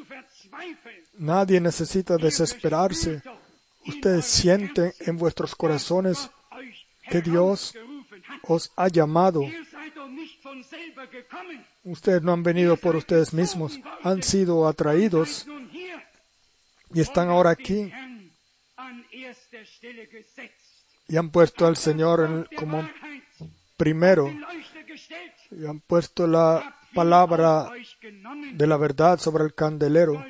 Nadie necesita desesperarse. Ustedes sienten en vuestros corazones que Dios os ha llamado. Ustedes no han venido por ustedes mismos, han sido atraídos y están ahora aquí y han puesto al Señor como primero y han puesto la palabra de la verdad sobre el candelero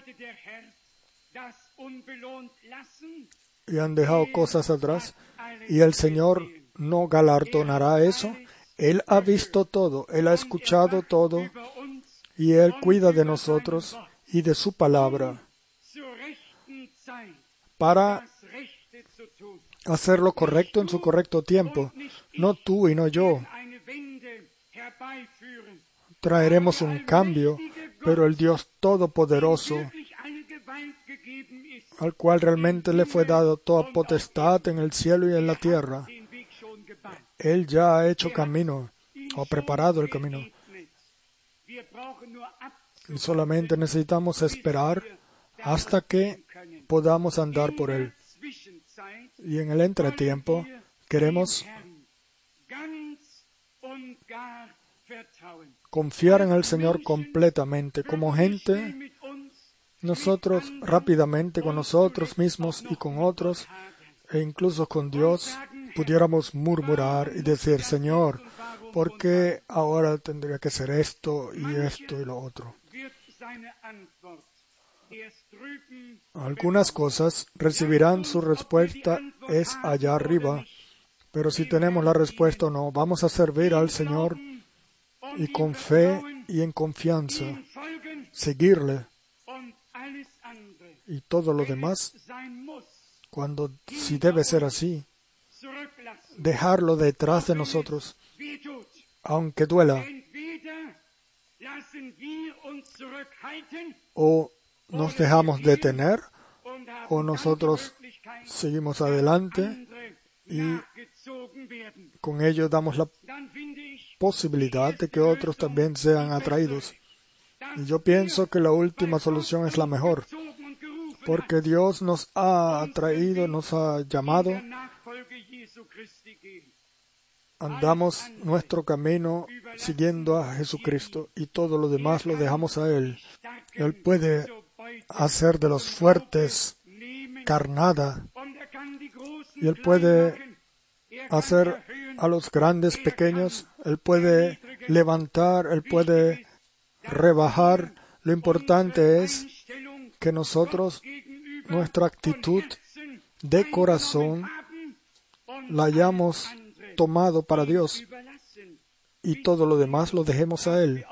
y han dejado cosas atrás y el Señor no galardonará eso. Él ha visto todo, Él ha escuchado todo y Él cuida de nosotros y de su palabra para hacer lo correcto en su correcto tiempo. No tú y no yo. Traeremos un cambio, pero el Dios Todopoderoso, al cual realmente le fue dado toda potestad en el cielo y en la tierra, Él ya ha hecho camino, o ha preparado el camino. Y solamente necesitamos esperar hasta que podamos andar por Él. Y en el entretiempo queremos confiar en el Señor completamente. Como gente, nosotros rápidamente con nosotros mismos y con otros, e incluso con Dios, pudiéramos murmurar y decir: Señor, ¿por qué ahora tendría que ser esto y lo otro? Algunas cosas recibirán su respuesta es allá arriba, pero si tenemos la respuesta o no, vamos a servir al Señor y con fe y en confianza seguirle, y todo lo demás, si debe ser así, dejarlo detrás de nosotros, aunque duela. O nos dejamos detener, o nosotros seguimos adelante y con ello damos la posibilidad de que otros también sean atraídos. Y yo pienso que la última solución es la mejor, porque Dios nos ha atraído, nos ha llamado. Andamos nuestro camino siguiendo a Jesucristo y todo lo demás lo dejamos a Él. Él puede hacer de los fuertes carnada y Él puede hacer a los grandes pequeños. Él puede levantar, Él puede rebajar. Lo importante es que nosotros, nuestra actitud de corazón, la hayamos tomado para Dios y todo lo demás lo dejemos a Él.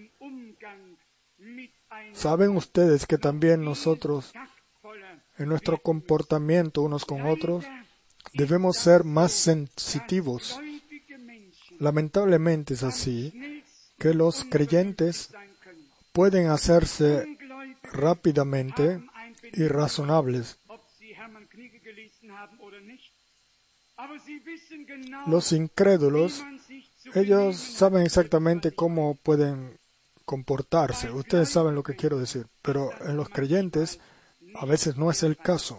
¿Saben ustedes que también nosotros, en nuestro comportamiento unos con otros, debemos ser más sensitivos? Lamentablemente es así, que los creyentes pueden hacerse rápidamente irrazonables. Los incrédulos, ellos saben exactamente cómo pueden comportarse. Ustedes saben lo que quiero decir. Pero en los creyentes a veces no es el caso.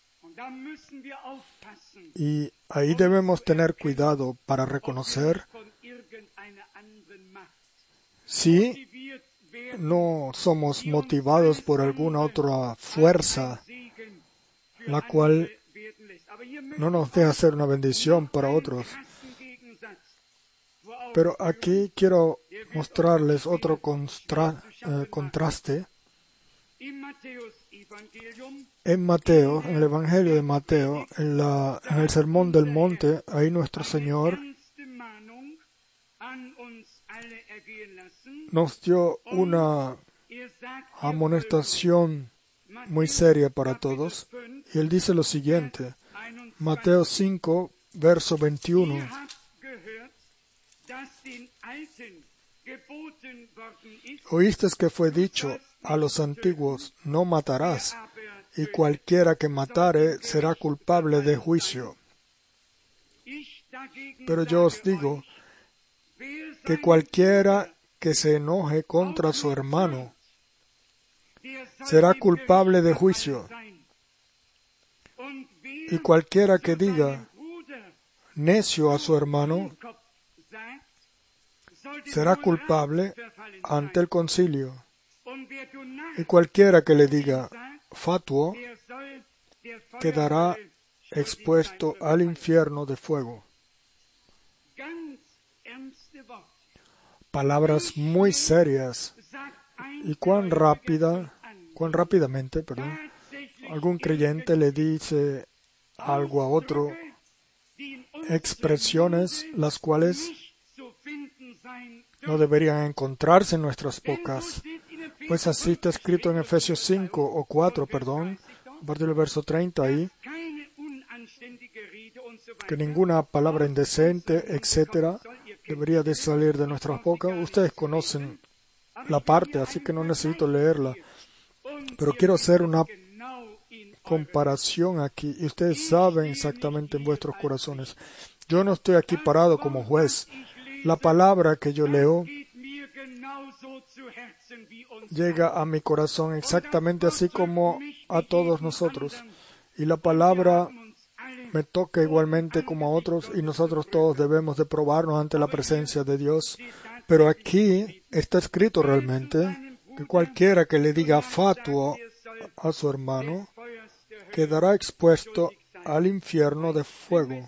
Y ahí debemos tener cuidado para reconocer si no somos motivados por alguna otra fuerza, la cual no nos deja hacer una bendición para otros. Pero aquí quiero mostrarles otro contraste. En Mateo, en el Evangelio de Mateo, en el Sermón del Monte, ahí nuestro Señor nos dio una amonestación muy seria para todos. Y Él dice lo siguiente, Mateo 5, verso 21. Oíste que fue dicho a los antiguos: no matarás, y cualquiera que matare será culpable de juicio. Pero yo os digo que cualquiera que se enoje contra su hermano será culpable de juicio. Y cualquiera que diga necio a su hermano será culpable ante el concilio. Y cualquiera que le diga fatuo quedará expuesto al infierno de fuego. Palabras muy serias. Y cuán rápidamente, algún creyente le dice algo a otro, expresiones las cuales no deberían encontrarse en nuestras bocas. Pues así está escrito en Efesios 5 o 4, perdón, a partir del verso 30 ahí, que ninguna palabra indecente, etcétera, debería de salir de nuestras bocas. Ustedes conocen la parte, así que no necesito leerla. Pero quiero hacer una comparación aquí, y ustedes saben exactamente en vuestros corazones. Yo no estoy aquí parado como juez. La palabra que yo leo llega a mi corazón exactamente así como a todos nosotros. Y la palabra me toca igualmente como a otros, y nosotros todos debemos de probarnos ante la presencia de Dios. Pero aquí está escrito realmente que cualquiera que le diga fatuo a su hermano quedará expuesto al infierno de fuego.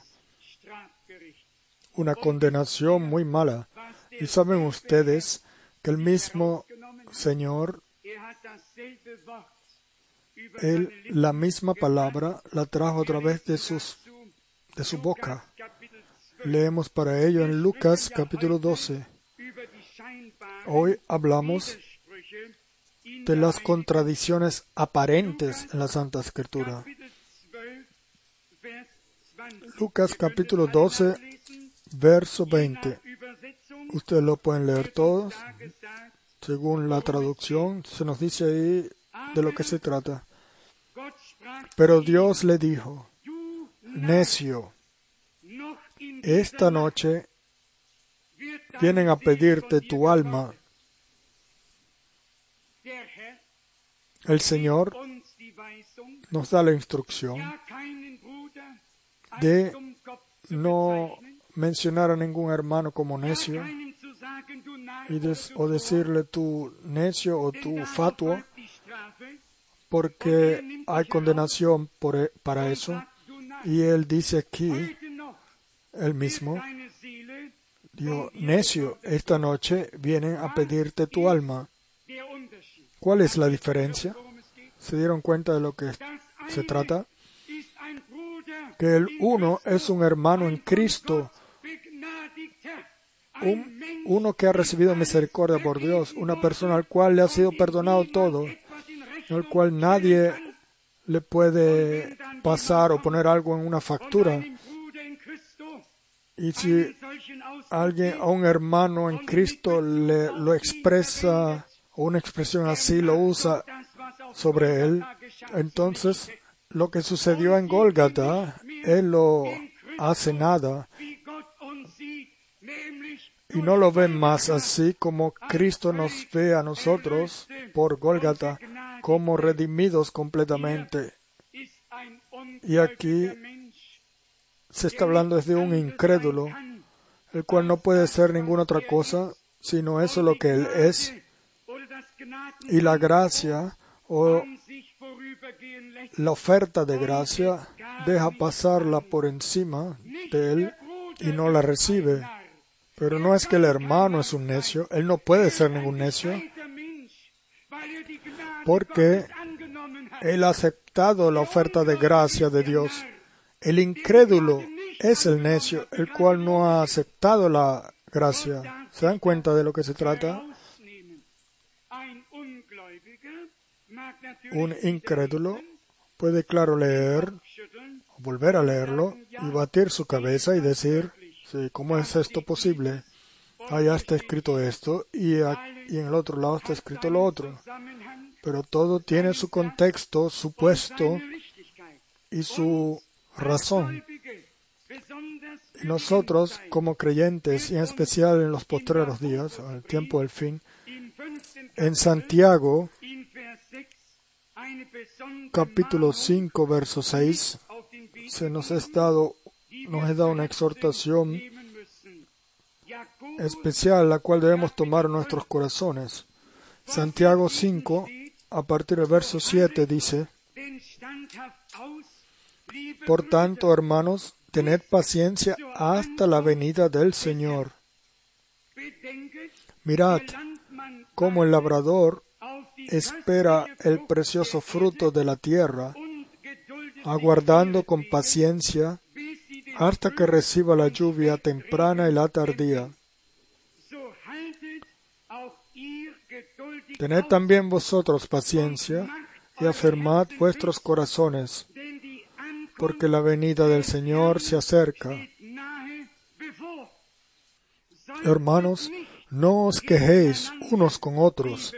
Una condenación muy mala. Y saben ustedes que el mismo Señor, Él la misma palabra la trajo a través de su boca. Leemos para ello en Lucas capítulo 12. Hoy hablamos de las contradicciones aparentes en la Santa Escritura. Lucas capítulo 12, verso 20. Ustedes lo pueden leer todos. Según la traducción, se nos dice ahí de lo que se trata. Pero Dios le dijo: necio, esta noche vienen a pedirte tu alma. El Señor nos da la instrucción de no mencionar a ningún hermano como necio o decirle tu necio o tu fatuo, porque hay condenación para eso. Y Él dice aquí, Él mismo, dijo: necio, esta noche vienen a pedirte tu alma. ¿Cuál es la diferencia? ¿Se dieron cuenta de lo que se trata? Que el uno es un hermano en Cristo, uno que ha recibido misericordia por Dios, una persona al cual le ha sido perdonado todo, al cual nadie le puede pasar o poner algo en una factura. Y si alguien a un hermano en Cristo lo expresa, o una expresión así lo usa sobre él, entonces lo que sucedió en Gólgata, Él lo hace nada. Y no lo ven más así como Cristo nos ve a nosotros por Gólgata, como redimidos completamente. Y aquí se está hablando desde un incrédulo, el cual no puede ser ninguna otra cosa, sino eso lo que Él es. Y la gracia, o la oferta de gracia, deja pasarla por encima de él y no la recibe. Pero no es que el hermano es un necio, él no puede ser ningún necio, porque él ha aceptado la oferta de gracia de Dios. El incrédulo es el necio, el cual no ha aceptado la gracia. ¿Se dan cuenta de lo que se trata? Un incrédulo puede, claro, leer, volver a leerlo y batir su cabeza y decir: sí, ¿cómo es esto posible? Allá está escrito esto y en el otro lado está escrito lo otro. Pero todo tiene su contexto, su puesto y su razón. Y nosotros, como creyentes, y en especial en los postreros días, en el tiempo del fin, en Santiago, capítulo 5, verso 6, nos ha dado una exhortación especial, la cual debemos tomar en nuestros corazones. Santiago 5, a partir del verso 7, dice: por tanto, hermanos, tened paciencia hasta la venida del Señor. Mirad cómo el labrador espera el precioso fruto de la tierra, aguardando con paciencia hasta que reciba la lluvia temprana y la tardía. Tened también vosotros paciencia y afirmad vuestros corazones, porque la venida del Señor se acerca. Hermanos, no os quejéis unos con otros.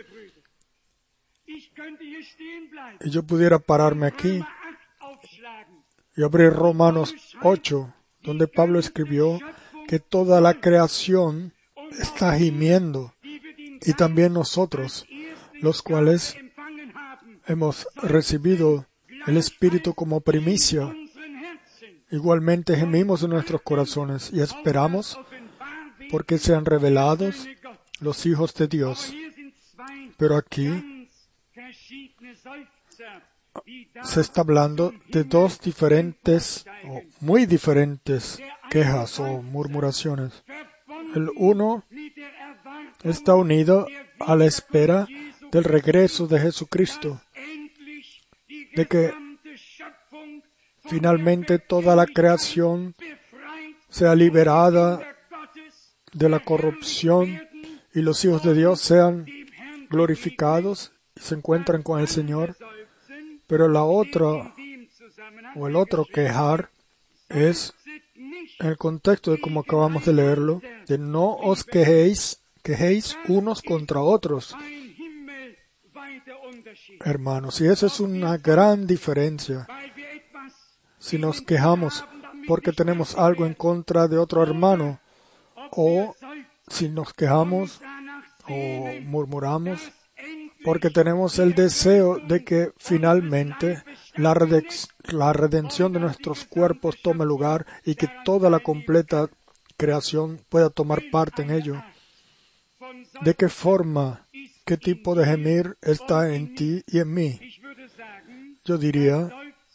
Y yo pudiera pararme aquí y abrir Romanos 8, donde Pablo escribió que toda la creación está gimiendo, y también nosotros, los cuales hemos recibido el Espíritu como primicia, igualmente gemimos en nuestros corazones y esperamos porque sean revelados los hijos de Dios. Pero aquí se está hablando de dos diferentes o muy diferentes quejas o murmuraciones. El uno está unido a la espera del regreso de Jesucristo, de que finalmente toda la creación sea liberada de la corrupción y los hijos de Dios sean glorificados y se encuentran con el Señor. Pero la otra, o el otro quejar, es en el contexto de como acabamos de leerlo, de no os quejéis unos contra otros. Hermanos, y esa es una gran diferencia. Si nos quejamos porque tenemos algo en contra de otro hermano, o si nos quejamos o murmuramos porque tenemos el deseo de que finalmente la redención de nuestros cuerpos tome lugar y que toda la completa creación pueda tomar parte en ello. ¿De qué forma, qué tipo de gemir está en ti y en mí? Yo diría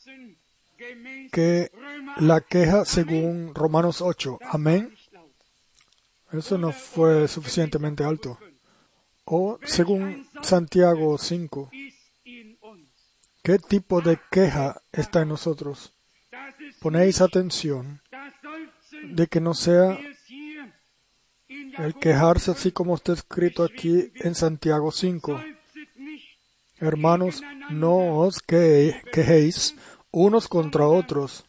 que la queja según Romanos 8. Amén. Eso no fue suficientemente alto. O según Santiago 5. ¿Qué tipo de queja está en nosotros? Ponéis atención de que no sea el quejarse así como está escrito aquí en Santiago 5. Hermanos, no os quejéis unos contra otros,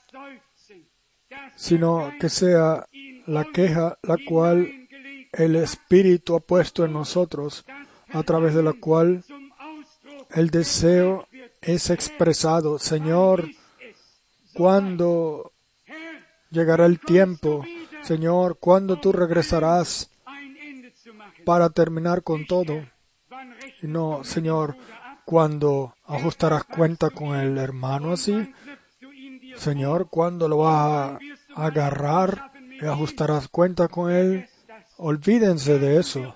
sino que sea la queja la cual el Espíritu ha puesto en nosotros, a través de la cual el deseo es expresado. Señor, ¿cuándo llegará el tiempo? Señor, ¿cuándo tú regresarás para terminar con todo? Y no, Señor, ¿cuándo ajustarás cuenta con el hermano así? Señor, ¿cuándo lo vas a agarrar y ajustarás cuenta con él? Olvídense de eso.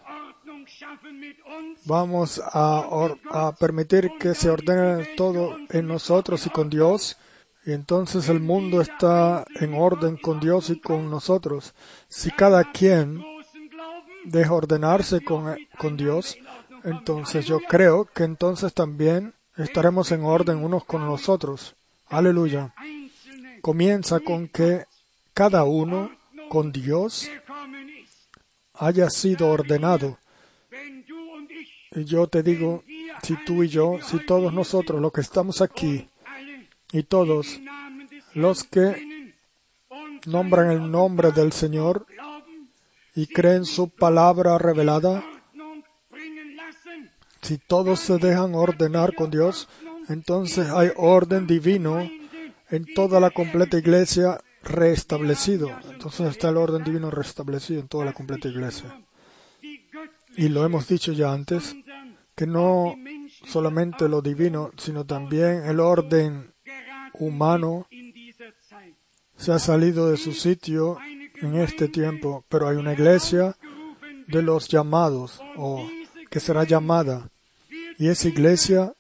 Vamos a permitir que se ordene todo en nosotros y con Dios, y entonces el mundo está en orden con Dios y con nosotros. Si cada quien deja ordenarse con Dios, entonces yo creo que entonces también estaremos en orden unos con los otros. Aleluya. Comienza con que cada uno con Dios haya sido ordenado. Y yo te digo, si tú y yo, si todos nosotros los que estamos aquí y todos los que nombran el nombre del Señor y creen su palabra revelada, si todos se dejan ordenar con Dios, entonces hay orden divino en toda la completa iglesia restablecido. Entonces está el orden divino restablecido en toda la completa iglesia. Y lo hemos dicho ya antes, que no solamente lo divino, sino también el orden humano se ha salido de su sitio en este tiempo, pero hay una iglesia de los llamados, o que será llamada, y esa iglesia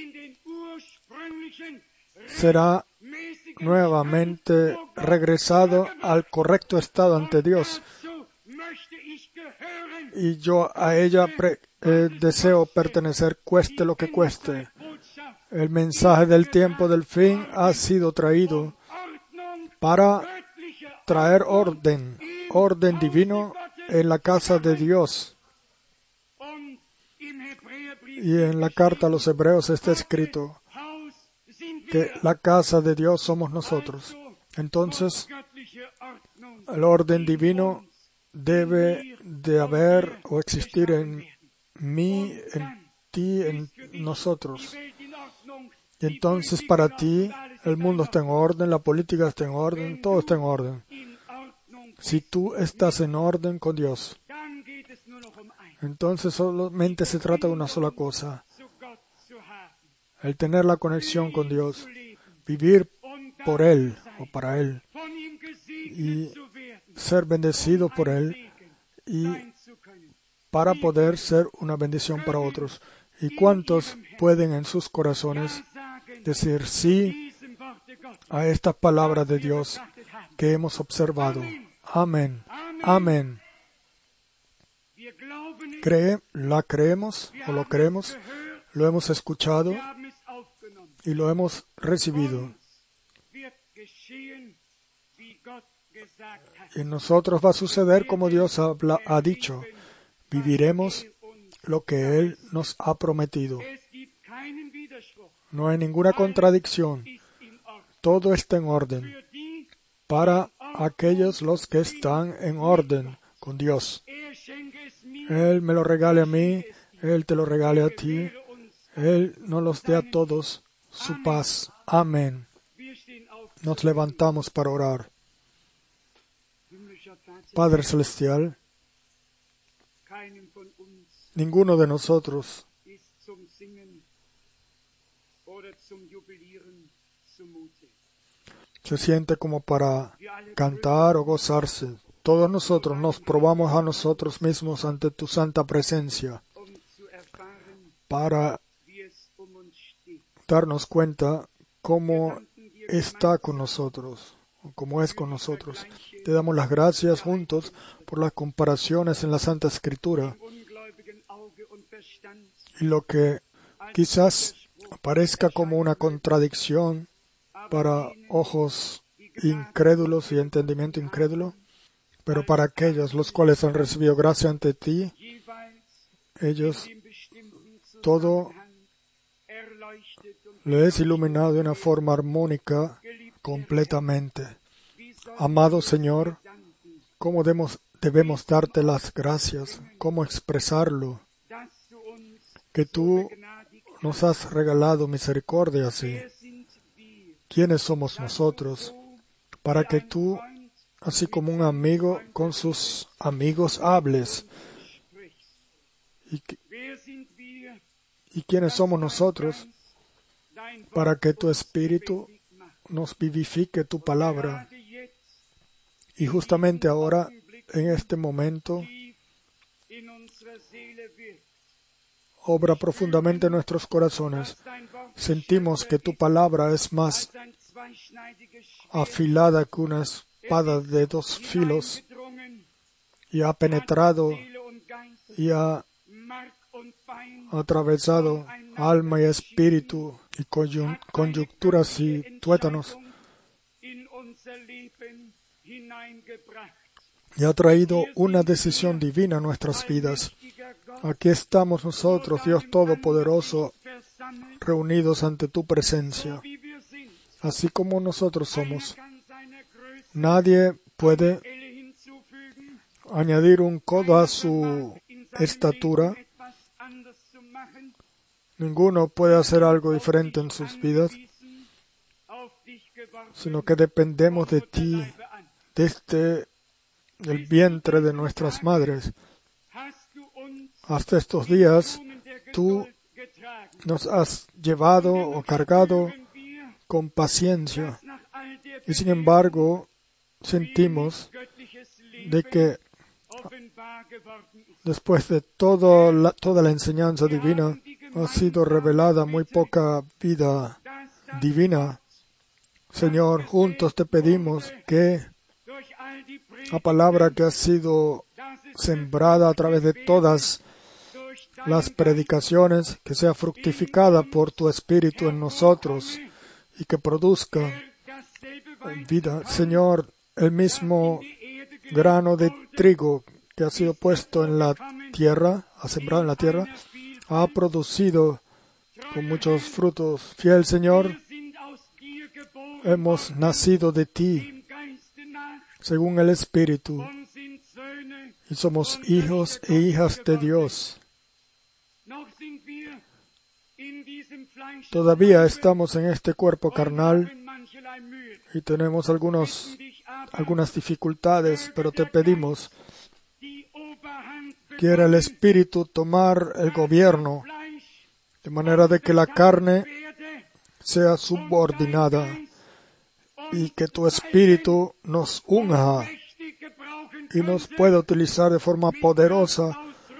será nuevamente regresado al correcto estado ante Dios. Y yo a ella deseo pertenecer, cueste lo que cueste. El mensaje del tiempo del fin ha sido traído para traer orden divino en la casa de Dios. Y en la carta a los Hebreos está escrito que la casa de Dios somos nosotros. Entonces, el orden divino debe de haber o existir en mí, en ti, en nosotros. Y entonces para ti el mundo está en orden, la política está en orden, todo está en orden. Si tú estás en orden con Dios, entonces solamente se trata de una sola cosa: el tener la conexión con Dios, vivir por Él o para Él, y ser bendecido por Él, y para poder ser una bendición para otros. ¿Y cuántos pueden en sus corazones decir sí a estas palabras de Dios que hemos observado? Amén. Amén. ¿La creemos o lo creemos? Lo hemos escuchado y lo hemos recibido. Y en nosotros va a suceder como Dios ha dicho. Viviremos lo que Él nos ha prometido. No hay ninguna contradicción. Todo está en orden para aquellos los que están en orden con Dios. Él me lo regale a mí, Él te lo regale a ti, Él nos los dé a todos su paz. Amén. Nos levantamos para orar. Padre Celestial, ninguno de nosotros se siente como para cantar o gozarse. Todos nosotros nos probamos a nosotros mismos ante tu santa presencia para darnos cuenta cómo está con nosotros, o cómo es con nosotros. Te damos las gracias juntos por las comparaciones en la Santa Escritura y lo que quizás parezca como una contradicción para ojos incrédulos y entendimiento incrédulo, pero para aquellos los cuales han recibido gracia ante ti, ellos todo le es iluminado de una forma armónica completamente. Amado Señor, ¿cómo debemos darte las gracias? ¿Cómo expresarlo? Que tú nos has regalado misericordia así. ¿Quiénes somos nosotros para que tú, así como un amigo con sus amigos, hables? ¿Y quiénes somos nosotros para que tu Espíritu nos vivifique tu palabra? Y justamente ahora, en este momento, obra profundamente en nuestros corazones. Sentimos que tu palabra es más afilada que una espada de dos filos y ha penetrado y ha atravesado alma y espíritu y coyunturas y tuétanos y ha traído una decisión divina a nuestras vidas. Aquí estamos nosotros, Dios Todopoderoso, reunidos ante tu presencia, así como nosotros somos. Nadie puede añadir un codo a su estatura. Ninguno puede hacer algo diferente en sus vidas, sino que dependemos de ti desde el vientre de nuestras madres. Hasta estos días, tú nos has llevado o cargado con paciencia. Y sin embargo, sentimos de que después de toda la enseñanza divina, ha sido revelada muy poca vida divina. Señor, juntos te pedimos que la palabra que ha sido sembrada a través de todas las predicaciones, que sea fructificada por tu Espíritu en nosotros y que produzca vida. Señor, el mismo grano de trigo que ha sido puesto en la tierra, ha sembrado en la tierra, ha producido con muchos frutos. Fiel Señor, hemos nacido de ti según el Espíritu y somos hijos e hijas de Dios. Todavía estamos en este cuerpo carnal y tenemos algunas dificultades, pero te pedimos, quiera el Espíritu tomar el gobierno, de manera de que la carne sea subordinada y que tu Espíritu nos unja y nos pueda utilizar de forma poderosa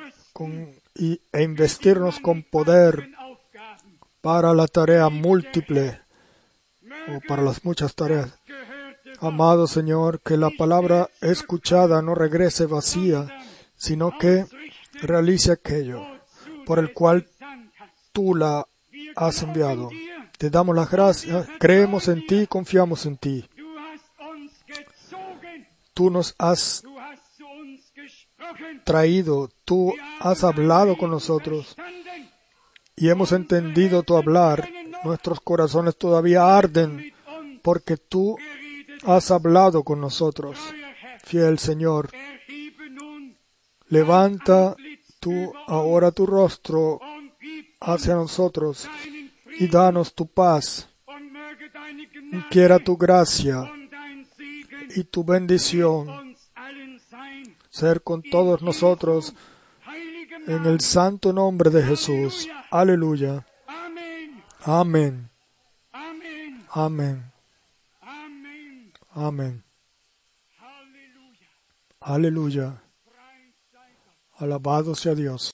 e investirnos con poder para la tarea múltiple o para las muchas tareas. Amado Señor, que la palabra escuchada no regrese vacía, sino que realice aquello por el cual tú la has enviado. Te damos las gracias, creemos en ti, confiamos en ti. Tú nos has traído, tú has hablado con nosotros y hemos entendido tu hablar. Nuestros corazones todavía arden porque tú has hablado con nosotros. Fiel Señor, levanta tú ahora tu rostro hacia nosotros y danos tu paz. Quiera tu gracia y tu bendición ser con todos nosotros en el santo nombre de Jesús. Aleluya. Amén. Amén. Amén. Aleluya. Alabado sea Dios.